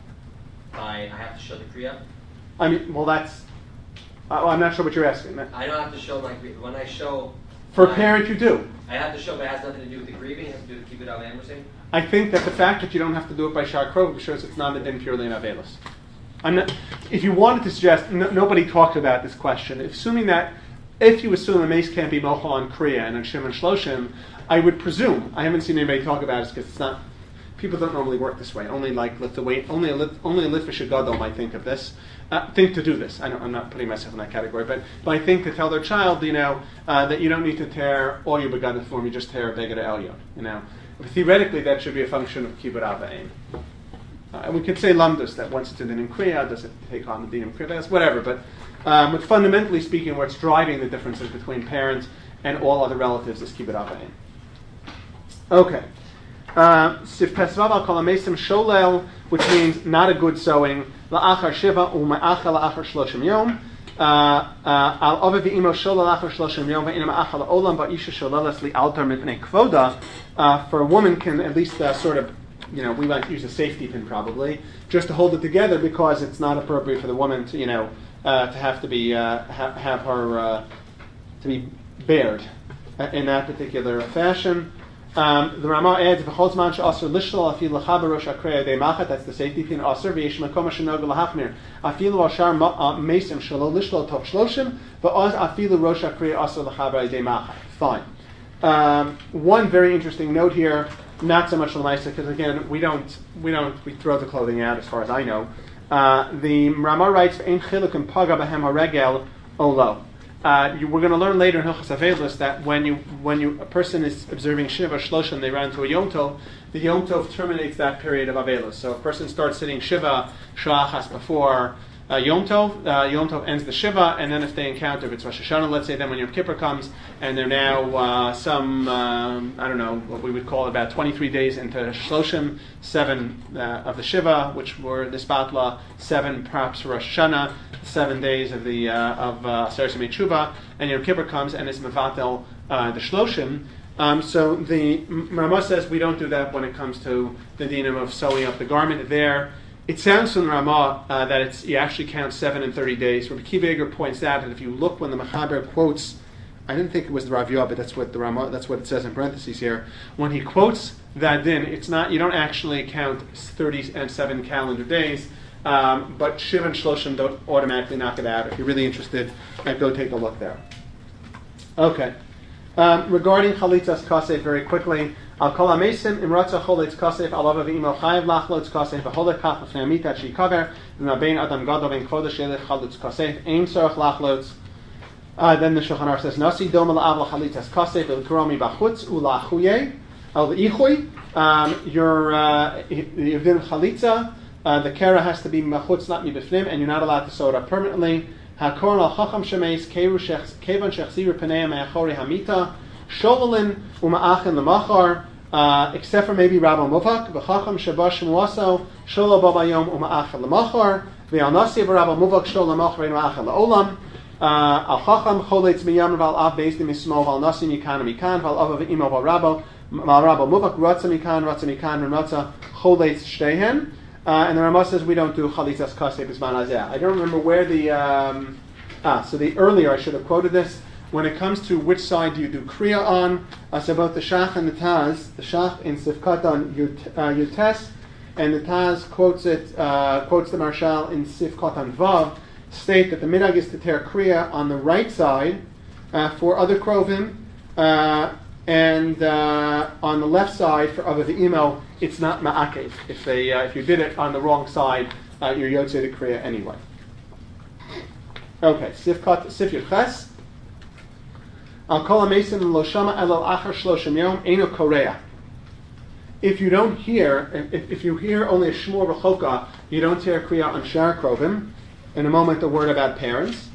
I have to show the kriya. I mean, well, that's. I'm not sure what you're asking. I don't have to show my when I show. For a parent, you do. I have to show, but it has nothing to do with the grieving. It has to do with kibbut ava'im. We're saying. I think that the fact that you don't have to do it by shar krovim shows it's not a din purely in avelos. If you wanted to suggest, nobody talked about this question. Assuming that, if you assume a mace can't be mochel on kriya and on shim and shloshim, I would presume. I haven't seen anybody talk about it because it's not. people don't normally work this way. Only like only a Litvish Gadol might think of this. Think to do this. I'm not putting myself in that category, but I think to tell their child, that you don't need to tear all your begadim form, you just tear a beged elyon. Theoretically, that should be a function of kibbud avayim. And we could say lamdus, that once it's in an kriya, does it take on the dinim kriya? Whatever. But fundamentally speaking, what's driving the differences between parents and all other relatives is kibbud avayim. Okay. Sif pesvav al kol hamesim sholel, which means not a good sewing. La'achar shiva u'ma'achar la'achar shloshim yom. Al ove v'imo sholel la'achar shloshim yom v'ina ma'achar la'olam va'isha sholeles li'altar mipnei kvoda. For a woman can at least sort of, we might use a safety pin probably, just to hold it together because it's not appropriate for the woman to, to have to be, have her, to be bared in that particular fashion. The Ramah adds, "V'cholzman she'asur lishlal afil l'chaber rosh akreya deimachat." That's the safety pin. Asur v'yesh makom shenog l'hachmir. Afilu ashar mesim shelo lishlal toch shloshim. V'oz afilu rosh akreya asur l'chaber deimachat. Fine. One very interesting note here. Not so much l'maisa because again we throw the clothing out as far as I know. The Ramah writes, "Ein chilukim paga b'hem haregel olo." We're going to learn later in Hilchos Avelos that when a person is observing Shiva Shloshim, they run into a Yom Tov. The Yom Tov terminates that period of Avelos. So a person starts sitting Shiva Sha'achas before Yom Tov ends the Shiva, and then if they encounter, if it's Rosh Hashanah, let's say, then when Yom Kippur comes, and they're now I don't know, what we would call about 23 days into Shloshim, 7 of the Shiva, which were the Spatla, 7 perhaps for Rosh Hashanah, 7 days of the Aseres Yemei Tshuva, and Yom Kippur comes and it's Mevatel the Shloshim. So the Ramah says we don't do that when it comes to the dinim of sewing up the garment there. It sounds from the Ramah that you actually count 7 and 30 days. Rabbi Akiva Eiger points out that if you look when the Mechaber quotes, I didn't think it was the Rav Yoah, but that's what the Ramah, that's what it says in parentheses here. When he quotes that din, it's not, you don't actually count 37 calendar days, but Shiva and Shloshim don't automatically knock it out. If you're really interested, go take a look there. Okay. Regarding Chalitzas Kasef, very quickly, Al Kol HaMesim Imratza Cholitz Kasef Alava V'Imo Chayev Lachlotz Kasef V'Holek Kach L'Fnei Amita Shikaver V'Mabein Adam Gadol V'In Kvoda Shelech Chalutz Kasef Ein Tzorach Lachlotz. Then the Shulchan Aruch says Nasi Dom L'Av L'Chalitzas Kasef V'Kromi B'Chutz U'Lachuye Al V'Ichui. You've been Chalitza. The kera has to be Machutz, not Mibifnim, and you're not allowed to sew it up permanently. Hakorn al Chacham Shemeis Kevan Shechziru Penei Me'achori Hamita Shovelin Uma'achin L'Machar, except for maybe Rabbi Muvak, V'Chacham Sheba Shmuaso Sholo Babayom Uma'achin L'Machar, V'Al Nasi V'Rabbi Muvak Sholo L'Machar Uma'achin L'Olam, Al Chacham Choletz Miyam V'Al Av Beis D'Mismo V'Al Nasi Mikan Mikan V'Al Av V'Imo V'Al Rabbo V'Al Muvak Ratza Mikan V'Ratza Choletz Shtehen. And the Ramah says we don't do Chalitzas Kaseh B'Zman Hazeh. I don't remember where so the earlier I should have quoted this. When it comes to which side do you do Kriya on, so both the Shach and the Taz, the Shach in Sifkat Yutes, and the Taz quotes the Marshal in Sifkat Vav, state that the minhag is to tear Kriya on the right side for other Krovim, and on the left side for other V'imo, it's not Ma'akev. If you did it on the wrong side, you're Yotzei the Kriya anyway. Okay, Sif Yud Ches. Al Kol HaMesim Lo Shama Elal Achar Shloshim Yom Eino Korea. If you don't hear, if you hear only a Shmur Rechoka, you don't tear Kriya on Shar Krovim. In a moment, a word about parents.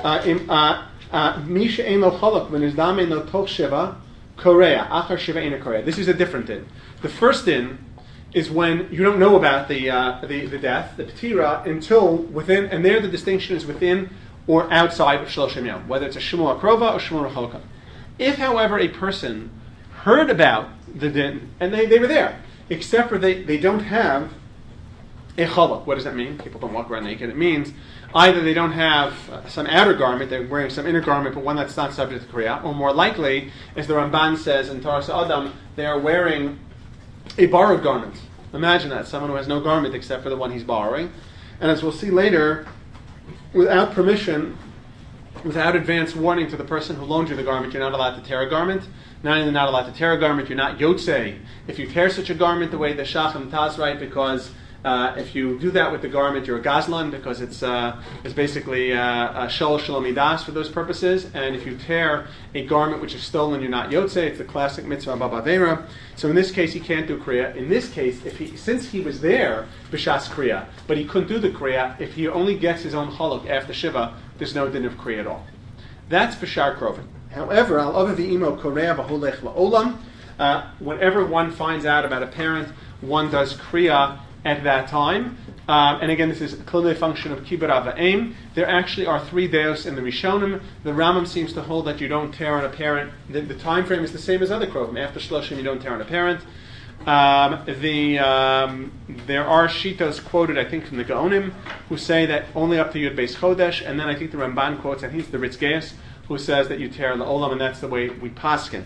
Misha Ein Lo Cholok When Is Dame No Toch Shiva Korea, Achar Shiva Eina Korea. This is a different din. The first din is when you don't know about the death, the Petira, until within, and there the distinction is within or outside of Shloshim Yom, whether it's a Shmua Krova or Shmua Rechoka. If, however, a person heard about the din, and they were there, except for they don't have a chalak. What does that mean? People don't walk around naked. It means either they don't have some outer garment, they're wearing some inner garment, but one that's not subject to Kriya, or more likely, as the Ramban says in Taras Adam, they are wearing a borrowed garment. Imagine that, someone who has no garment except for the one he's borrowing. And as we'll see later, without permission, without advance warning to the person who loaned you the garment, you're not allowed to tear a garment. Not only not allowed to tear a garment, you're not yotzei if you tear such a garment the way the Shacham Taz write, because if you do that with the garment, you're a gazlan, because it's basically a shol shalomidas for those purposes. And if you tear a garment which is stolen, you're not yotzei. It's the classic mitzvah babavera. So in this case, he can't do kriya. In this case, since he was there b'shas kriya, but he couldn't do the kriya, if he only gets his own chaluk after shiva, there's no din of kriya at all. That's b'shar krovin. However, al avavi imo korea v'holech la'olam. Whenever one finds out about a parent, one does kriya at that time. And again, this is clearly a function of kibbur ava'im. There actually are 3 deos in the Rishonim. The Rambam seems to hold that you don't tear on a parent. The time frame is the same as other krovim. After shloshim, you don't tear on a parent. There are shitos quoted, I think, from the Gaonim, who say that only up to Yud Beis Chodesh, and then I think the Ramban quotes, I think it's the Ritzgeis, who says that you tear the olam, and that's the way we paskin.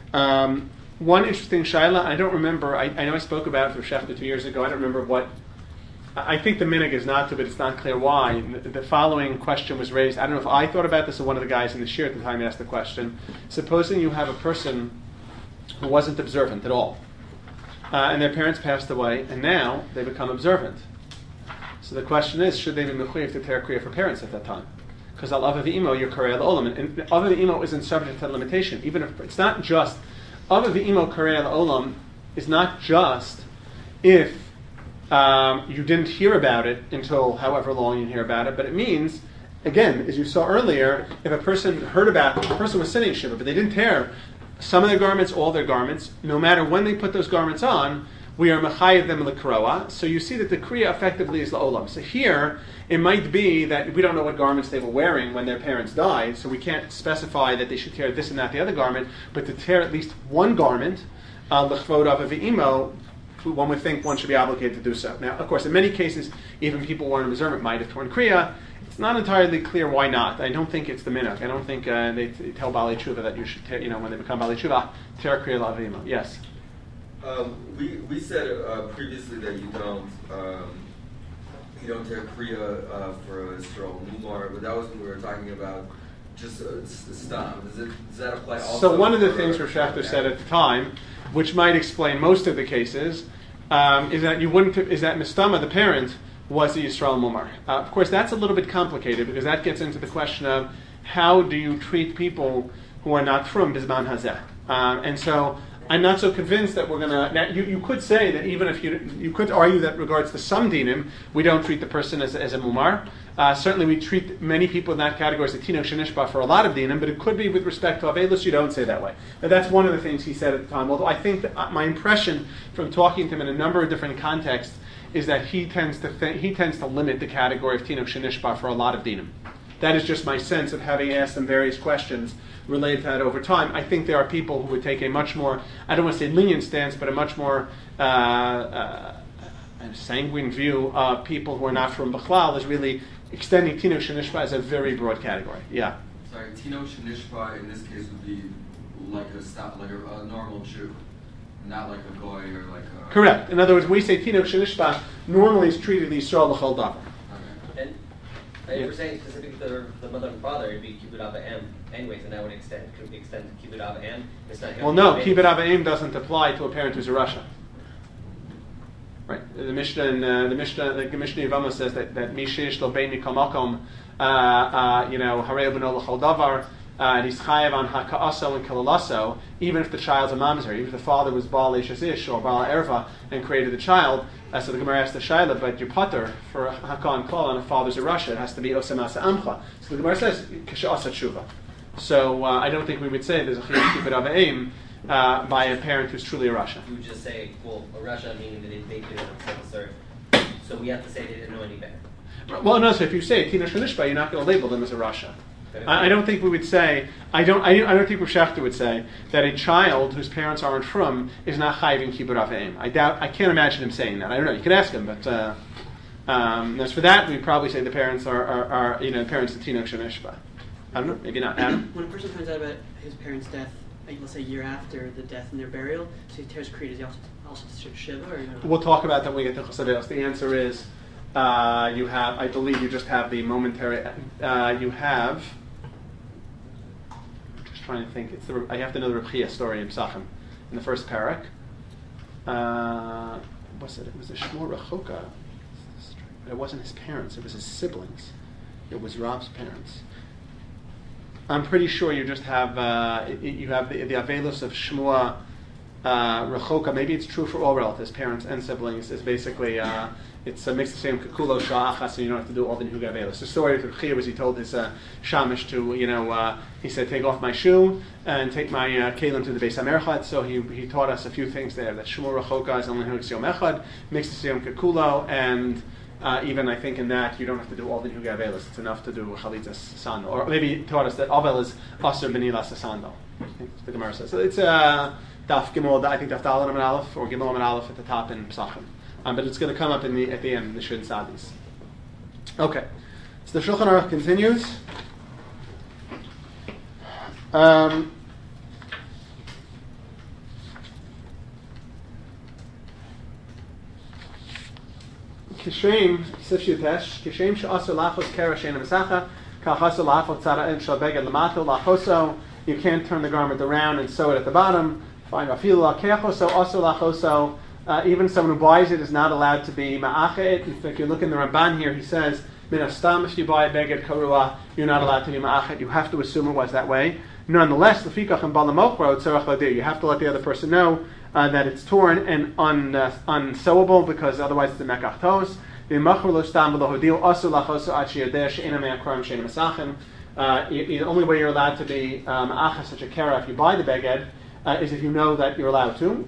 One interesting shaila, I don't remember, I know I spoke about it for Shechta 2 years ago, I don't remember what, I think the minhag is not to, but it's not clear why. The following question was raised, I don't know if I thought about this or one of the guys in the shir at the time asked the question. Supposing you have a person who wasn't observant at all, and their parents passed away, and now they become observant. So the question is, should they be mechuyev to tear kriya for parents at that time? Because al avav imo you're karei olam, and avav imo isn't subject to that limitation. Even if it's not just avav imo karei olam is not just if you didn't hear about it until however long you hear about it, but it means, again, as you saw earlier, if a person heard about it, the person was sitting shiva, but they didn't tear some of their garments, all their garments, no matter when they put those garments on, we are mechayev them l'kroa. So you see that the kriya effectively is la'olam. So here, it might be that we don't know what garments they were wearing when their parents died, so we can't specify that they should tear this and that, the other garment, but to tear at least one garment, l'chvod avav imo, one would think one should be obligated to do so. Now, of course, in many cases, even people who weren't observant might have torn kriya. It's not entirely clear why not. I don't think it's the minhag. I don't think they tell Bali Tshuva that you should, when they become Bali Tshuva, tear kriya l'avimo. Yes? We said previously that you don't tear kriya for a Yisrael Mumar, but that was when we were talking about just stam. Does that apply also? So one of the things Rav Schachter said at the time, which might explain most of the cases, is that Mistama, the parent, was the Yisrael Mumar. Of course, that's a little bit complicated because that gets into the question of how do you treat people who are not from Bizman Hazeh. And so I'm not so convinced that we're going to... Now, you could say that even if you could argue that regards to some dinim, we don't treat the person as a Mumar. Certainly we treat many people in that category as a Tino Shenishba for a lot of dinim, but it could be with respect to Avelus, you don't say that way. Now, that's one of the things he said at the time, although I think that my impression from talking to him in a number of different contexts is that he tends to limit the category of Tino Shenishba for a lot of dinim. That is just my sense of having asked them various questions related to that over time. I think there are people who would take a much more, I don't want to say lenient stance, but a much more sanguine view of people who are not from Bechlal is really extending Tino Shenishba as a very broad category. Yeah? Sorry, Tino Shenishba in this case would be like a normal Jew, not like a goy or like a... Correct. In other words, we say Tino Shenishba normally is treated the Yisrael l'chol davar. And if we're saying specifically to the mother and father, it'd be kibbud ava'em anyways, and that would could be extended to kibbud ava'em. It's not. Well, no, kibbud ava'em doesn't apply to a parent who's a Rasha. Right. The Mishnah Yevamah says that mishish lo bein mikol makom, harei b'no l'chol davar, and he's chayav on haka'aso and kilalaso, even if the child's a mamzer, even if the father was baal ish or baal erva and created the child. So the Gemara asked the Shaila, but your pater for Haka and Kol on a father's a Rasha, it has to be Osamasa Amcha. So the Gemara says, Kasha'asa Tshuva. So I don't think we would say there's a Chiyuv Kibbud Ava'im by a parent who's truly a Rasha. We would just say, well, a Rasha meaning that they did themselves serve. So we have to say they didn't know any better. Well, no, so if you say Tino Shenishba, you're not going to label them as a Rasha. I don't think we would say. I don't think Rav Schachter would say that a child whose parents aren't from is not chayving kibbud ava'im. I can't imagine him saying that. I don't know. You could ask him, but as for that, we'd probably say the parents are parents of Tino Shenishba. I don't know. Maybe not. Adam? When a person finds out about his parents' death, let's say a year after the death and their burial, so he tears creed, is he also shiva or no? We'll talk about that when we get to Chosadeos. The answer is you have. I believe you just have the momentary. You have. trying to think. I have to know the Reb Chia story in Psachim, in the first parak. What's it? It was a Shmuel Rechoka. But it wasn't his parents, it was his siblings. It was Rob's parents. I'm pretty sure you just have the Avelos of Shmuel Rechoka. Maybe it's true for all relatives, parents and siblings. Is basically it's a mix of same kakulo sha'achas, so you don't have to do all the Nehuga Avelos. The story of Chia was he told his shamish to he said take off my shoe and take my kelim to the Beis HaMerchad. So he taught us a few things there. That Shmuel Rechoka is only Nehuga Yom Echad, mix of same kakulo, and even I think in that you don't have to do all the Nehuga Avelos. It's enough to do Chalitzas Sasando. Or maybe he taught us that Avel is Aser Benila Sasando. I think the Gemara says. So it's Daf Gimel, I think Daf Daled Amud Aleph, or Gimel Amud Aleph at the top in Psachim. But it's going to come up at the end in the Shin Sadis. Okay. So the Shulchan Aruch continues. Kishem, Sif Yutesh, Kishem she'asur lachos kera she'ena mesacha, ka'asur lachos tzara'im shel beged lamato lachoso. You can't turn the garment around and sew it at the bottom. Fine, afilu lakechoso, asur lachoso. Even someone who buys it is not allowed to be ma'achet. If you look in the Ramban here, he says, min astam, if you buy a beged karua, you're not allowed to be ma'achet. You have to assume it was that way. Nonetheless, lefikach and balamochro tzarach ladir. You have to let the other person know that it's torn and unsewable, because otherwise it's a mekach tos. The only way you're allowed to be ma'achas such a kera if you buy the beged is if you know that you're allowed to.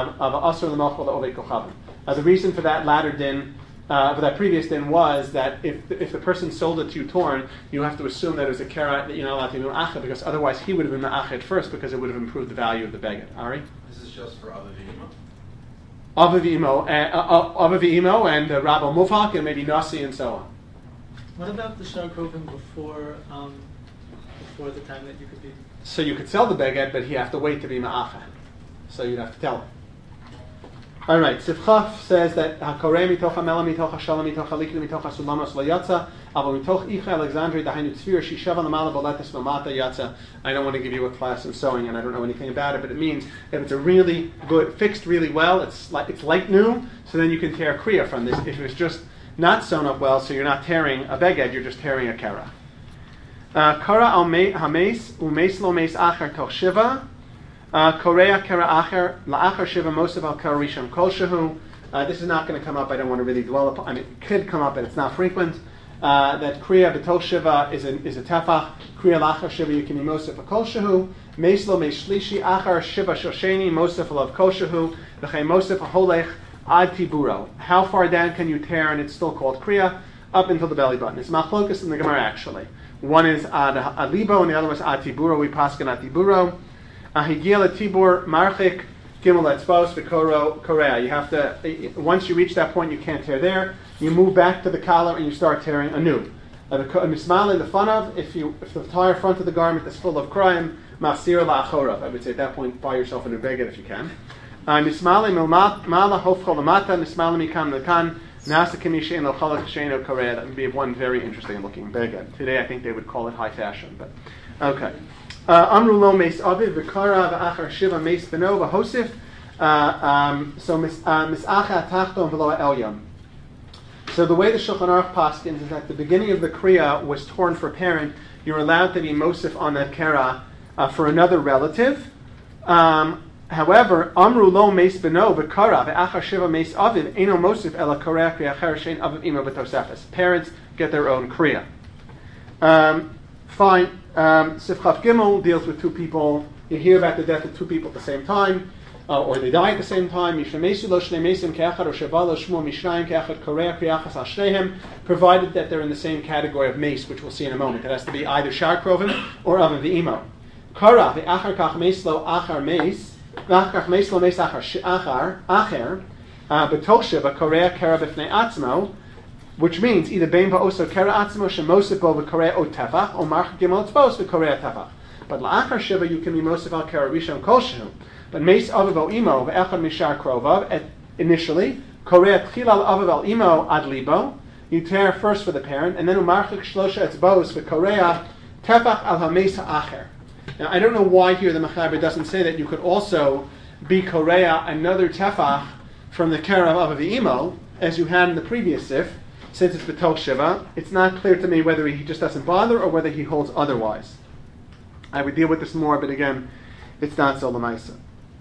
The reason for that latter din, for that previous din, was that if the person sold it to you torn, you have to assume that it was a kera that you're not allowed to be ma'achet, because otherwise he would have been ma'achet first, because it would have improved the value of the beged. Ari? This is just for other v'imo? Avav Imo and Rabbi Mufak and maybe Nasi and so on. What about the Shar Krovim before the time that you could be? So you could sell the beged, but you have to wait to be ma'acha. So you'd have to tell him. All right, Sifchaf says that Hakorei mitoch hamela mitoch hashalom mitoch halikli mitoch hasulamos lo yatsa avo mitoch icha Alexandri dahainu tzvir shishava lamala boletes mamata yatsa. I don't want to give you a class in sewing, and I don't know anything about it, but it means if it's a really good, fixed really well, it's like new, so then you can tear kriya from this. If it's just not sewn up well, so you're not tearing a beged, you're just tearing a kara. Kara al hameis umeis lo meis acher toch shiva. Korea kara acher la'acher shiva mosav al kara rishon kol shehu. This is not going to come up. I don't want to really dwell upon. I mean, it could come up, but it's not frequent. That kriya b'tol shiva is a tefach. Kriya la'acher shiva you can be mosav al kol shehu. Meis lo meis shlishi acher shiva shosheni mosav al kol shehu. V'chei mosav holech ad tiburo. How far down can you tear and it's still called kriya? Up until the belly button. It's machlokas in the Gemara actually. One is ad libo and the other one is ad tiburo. We paskin ad tiburo. Ahigila tibur marchik gimel etzbos v'koro korea. You have to, once you reach that point, you can't tear there. You move back to the collar and you start tearing anew. Mismali lefanov, if the entire front of the garment is full of crime, masir la'achorav. I would say at that point, buy yourself a new beged if you can. Mismali mala hofchol lamata, mismali mikam lekan. That would be one very interesting looking beged. Today I think they would call it high fashion, but okay. Amru lo meis aviv v'kara v'achar shiva meis beno v'hosif. So mis'acha tachton v'lo elyam. So the way the Shulchan Aruch paskins is that the beginning of the kriya was torn for parent. You're allowed to be mosif on that kara for another relative. However, Amru lo meis beno v'kara v'achar shiva meis aviv eno mosif ela korea kriya acher shein aviv imo b'tosefes. Parents get their own kriya. Fine. Sifchaf Gimel deals with two people. You hear about the death of two people at the same time, or they die at the same time. Provided that they're in the same category of mace, which we'll see in a moment. It has to be either Shar Krovim or Avim V'imo. Kara v'achar kach meis lo achar meis, v'achar meis lo meis achar b'toch shiva korea kara b'fnei atzmo. Which means either bein ba'oso kera atzmo shemosif bo v'korea o tefach, or march gimel tzbos v'korea tefach. But la'achar shiva you can be mosif al kera rishon kol shehu. But meis aviv al imo v'echad mishar krovav, initially, korea tchil al aviv al imo ad libo, you tear first for the parent, and then umarchik shlosha etzbos v'korea tefach al hameis ha'acher. Now, I don't know why here the Mechaber doesn't say that you could also be Korea another tefach from the Kerav of Imo, as you had in the previous Sif, since it's B'toch Shiva. It's not clear to me whether he just doesn't bother or whether he holds otherwise. I would deal with this more, but again, it's not so l'maisa.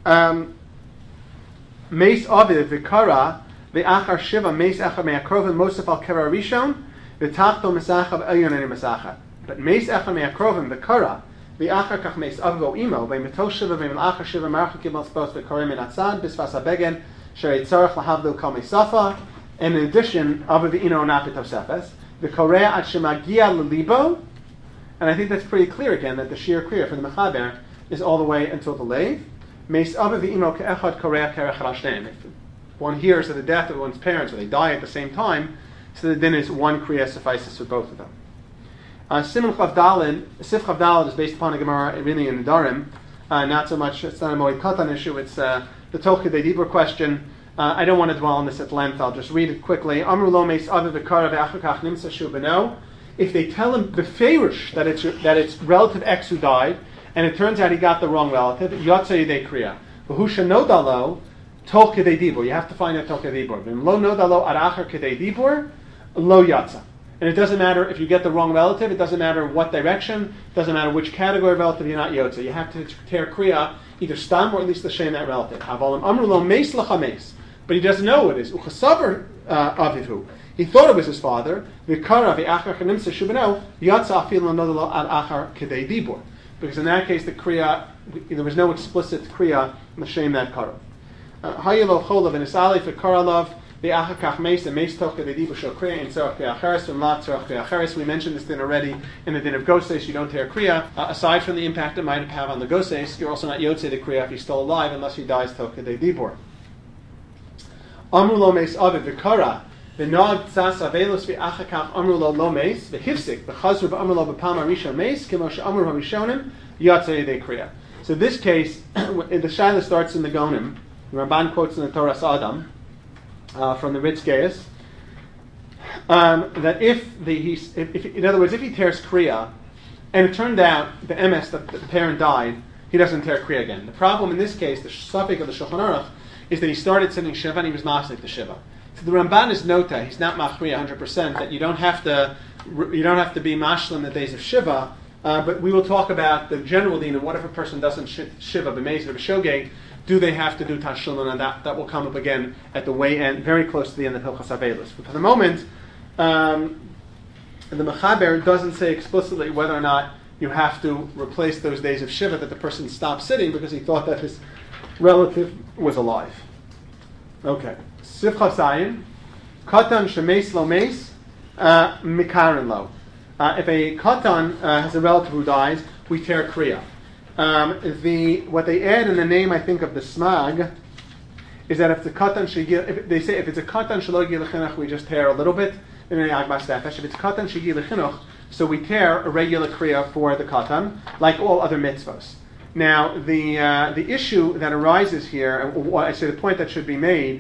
Meis Aviv v'kara v'achar Shiva meis echar me'akrovim mosef al kera rishon v'tachto mesachav elyon eni mesachat. But meis echar me'akrovim v'kara v'achar kach meis Aviv imo v'mitosh Shiva v'achar Shiva marach gimel spos v'korim min atzad b'sfas habegen sherei tzarech lahavdil kol meisafa. And in addition, Aviv ino napit tosefes v'korea ad shemagia l'libo. And I think that's pretty clear again that the Shir Kriya for the Mechaber is all the way until the Leiv. Meis Aviv v'imo ke'echad korea kerech rashneim. If one hears of the death of one's parents or they die at the same time, so the din is one Kriya suffices for both of them. Siman Chav Daled, Sif Chav Daled is based upon a Gemara really in the Darim. Not so much, it's not a Moed Katan issue, it's the Tolkei Dibur question. I don't want to dwell on this at length, I'll just read it quickly. Amru lo meis Aviv v'kara v'achakach nimsa shu b'no. If they tell him beferish that it's relative X who died, and it turns out he got the wrong relative, Yotze Yidei Kriya. V'husha nodalo, Tol Kedei Dibur. You have to find out Tol Kedei Dibur. V'im lo nodalo ad achar Kedei Dibur, lo yatza. And it doesn't matter if you get the wrong relative, it doesn't matter what direction, it doesn't matter which category of relative, you're not Yotze. You have to tear Kriya, either Stam or at least the Shem that relative. Havalim Amru lo meis lachameis. But he doesn't know it is. Uchasavar Avivu. He thought it was his father. Because in that case, the kriya, there was no explicit kriya l'shem that karav. Hayilov cholav and isali for karalav the achakach meis and meis toch kedei dibu shel kriya in tzorach be'acheres and la tzorach be'acheres. We mentioned this din already in the din of goses. You don't tear kriya. Aside from the impact it might have on the goses, you're also not yotze the kriya if he's still alive unless he dies toch kedei dibur. Amru lo meis aviv v'kara. V'nod tzas avelos v'achakach amru lo lo meis v'hifsik v'chazru v'amru lo v'pam harishon meis kimo she'amru harishonim yatzei yedei kriya. So this case, the Shaila starts in the Gonim. The Ramban quotes in the Torah Adam from the Ritz Geis that in other words, if he tears kriya and it turned out the emes that the parent died, he doesn't tear kriya again. The problem in this case, the suffix of the Shulchan Aruch, is that he started sitting Shiva and he was maslik the Shiva. So the Ramban is nota, he's not machri 100%, that you don't have to be mashlim the days of Shiva, but we will talk about the general din of what if a person doesn't Shiva b'meiz or b'shogeg, do they have to do tashlum, and that will come up again at the way end, very close to the end of Hilchas Avelos. But for the moment, the Mechaber doesn't say explicitly whether or not you have to replace those days of Shiva that the person stopped sitting because he thought that his relative was alive. Okay. Sifcha Zayin, Katan shemeis lo meis, mikarin lo. If a katan has a relative who dies, we tear kriya. What they add in the name, I think, of the smag is that if the katan they say if it's a katan shelo gi lechinuch, we just tear a little bit. If it's katan shegi lechinuch, so we tear a regular kriya for the katan, like all other mitzvos. Now, the issue that arises here, I say the point that should be made,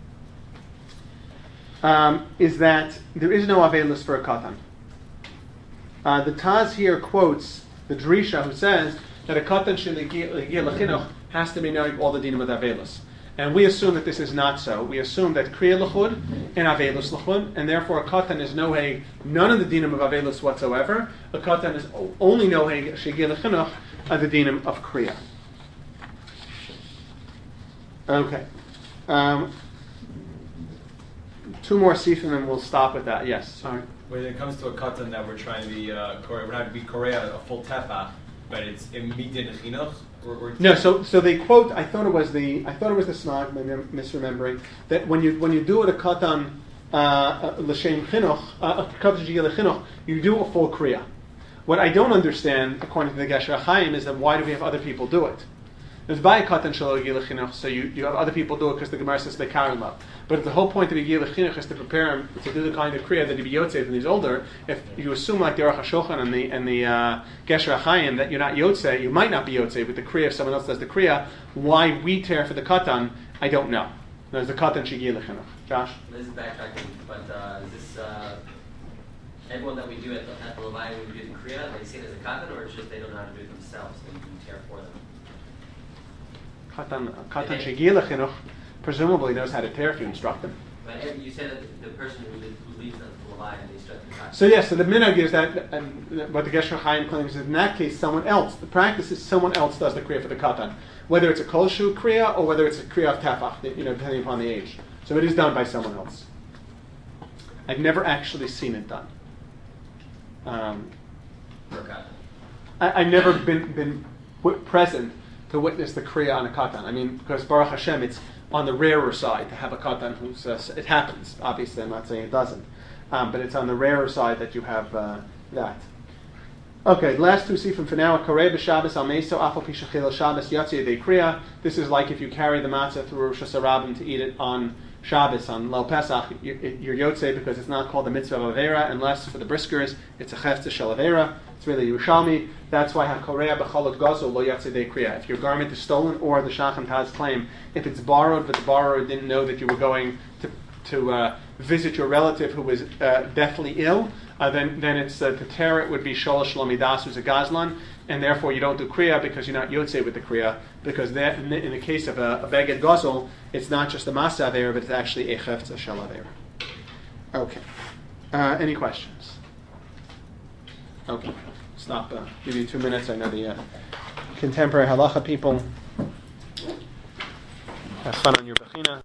is that there is no avelus for a katan. The Taz here quotes the Drisha who says that a katan shel has to be knowing all the dinim of avelus. And we assume that this is not so. We assume that kriya l'chud and avelus l'chud, and therefore a katan is noheg none of the dinim of avelus whatsoever. A katan is only noheg shegil l'chinuch the dinim of kriya. Okay. Two more sifim and we'll stop with that. Yes. Sorry. When it comes to a katan that we're trying to be we're having to be korea a full tefach, but it's midin chinuch. No, so they quote. I thought it was the snag. Maybe I'm misremembering that when you do it a katan l'shem chinuch, a katan shegil chinuch, you do a full kriya. What I don't understand, according to the Gesher HaChaim, is that why do we have other people do it? There's by katan shelo yigil chinuch, so you have other people do it because the Gemara says they carry him up. But if the whole point of yigil chinuch is to prepare him to do the kind of kriya that he be yotzei when he's older, if you assume like the Aruch HaShulchan and the Gesher HaChaim that you're not yotzei, you might not be yotzei with the kriya if someone else does the kriya. Why we tear for the katan, I don't know. There's the katan shigil chinuch. Josh? This is backtracking, but is this everyone that we do at the Levaya, when we do the Kriya, they see it as a katan, or it's just they don't know how to do it themselves, and we tear for them? Katan shegiya lechinuch presumably knows how to tear if you instruct them. But you said that the person who leads the Levaya, they instruct the katan. So yes, so the minhag is that, and what the Gesher Chaim claims is in that case someone else. The practice is someone else does the kriya for the katan, whether it's a kol shu kriya or whether it's a kriya of tefach, depending upon the age. So it is done by someone else. I've never actually seen it done. For katan. I've never been present to witness the kriya on a katan. I mean, because Baruch Hashem, it's on the rarer side to have a katan who's. It happens. Obviously, I'm not saying it doesn't, but it's on the rarer side that you have that. Okay, last two sifim for now. Korei b'Shabbos al meso afal pi shechil Shabbos yatzei de kriya. This is like if you carry the matzah through Rosh Hashanah to eat it on Shabbos, on Leil Pesach, you're yotzei because it's not called the mitzvah of Avera, unless for the briskers it's a chefza shel Avera. It's really Yerushalmi. That's why hakorea b'chalot gazol lo yatzei de kriya. If your garment is stolen, or the Shachan Taz claim, if it's borrowed, but the borrower didn't know that you were going to visit your relative who was deathly ill, then it's to tear it would be sholosh lomidas, who's a gazlan, and therefore you don't do kriya because you're not yotzei with the kriya, because that, in the case of a beged gazol, it's not just a masa avera, but it's actually a chefza shel avera. Okay. Any questions? Okay. Stop. Give you 2 minutes. I know the contemporary halacha people have fun on your bechina.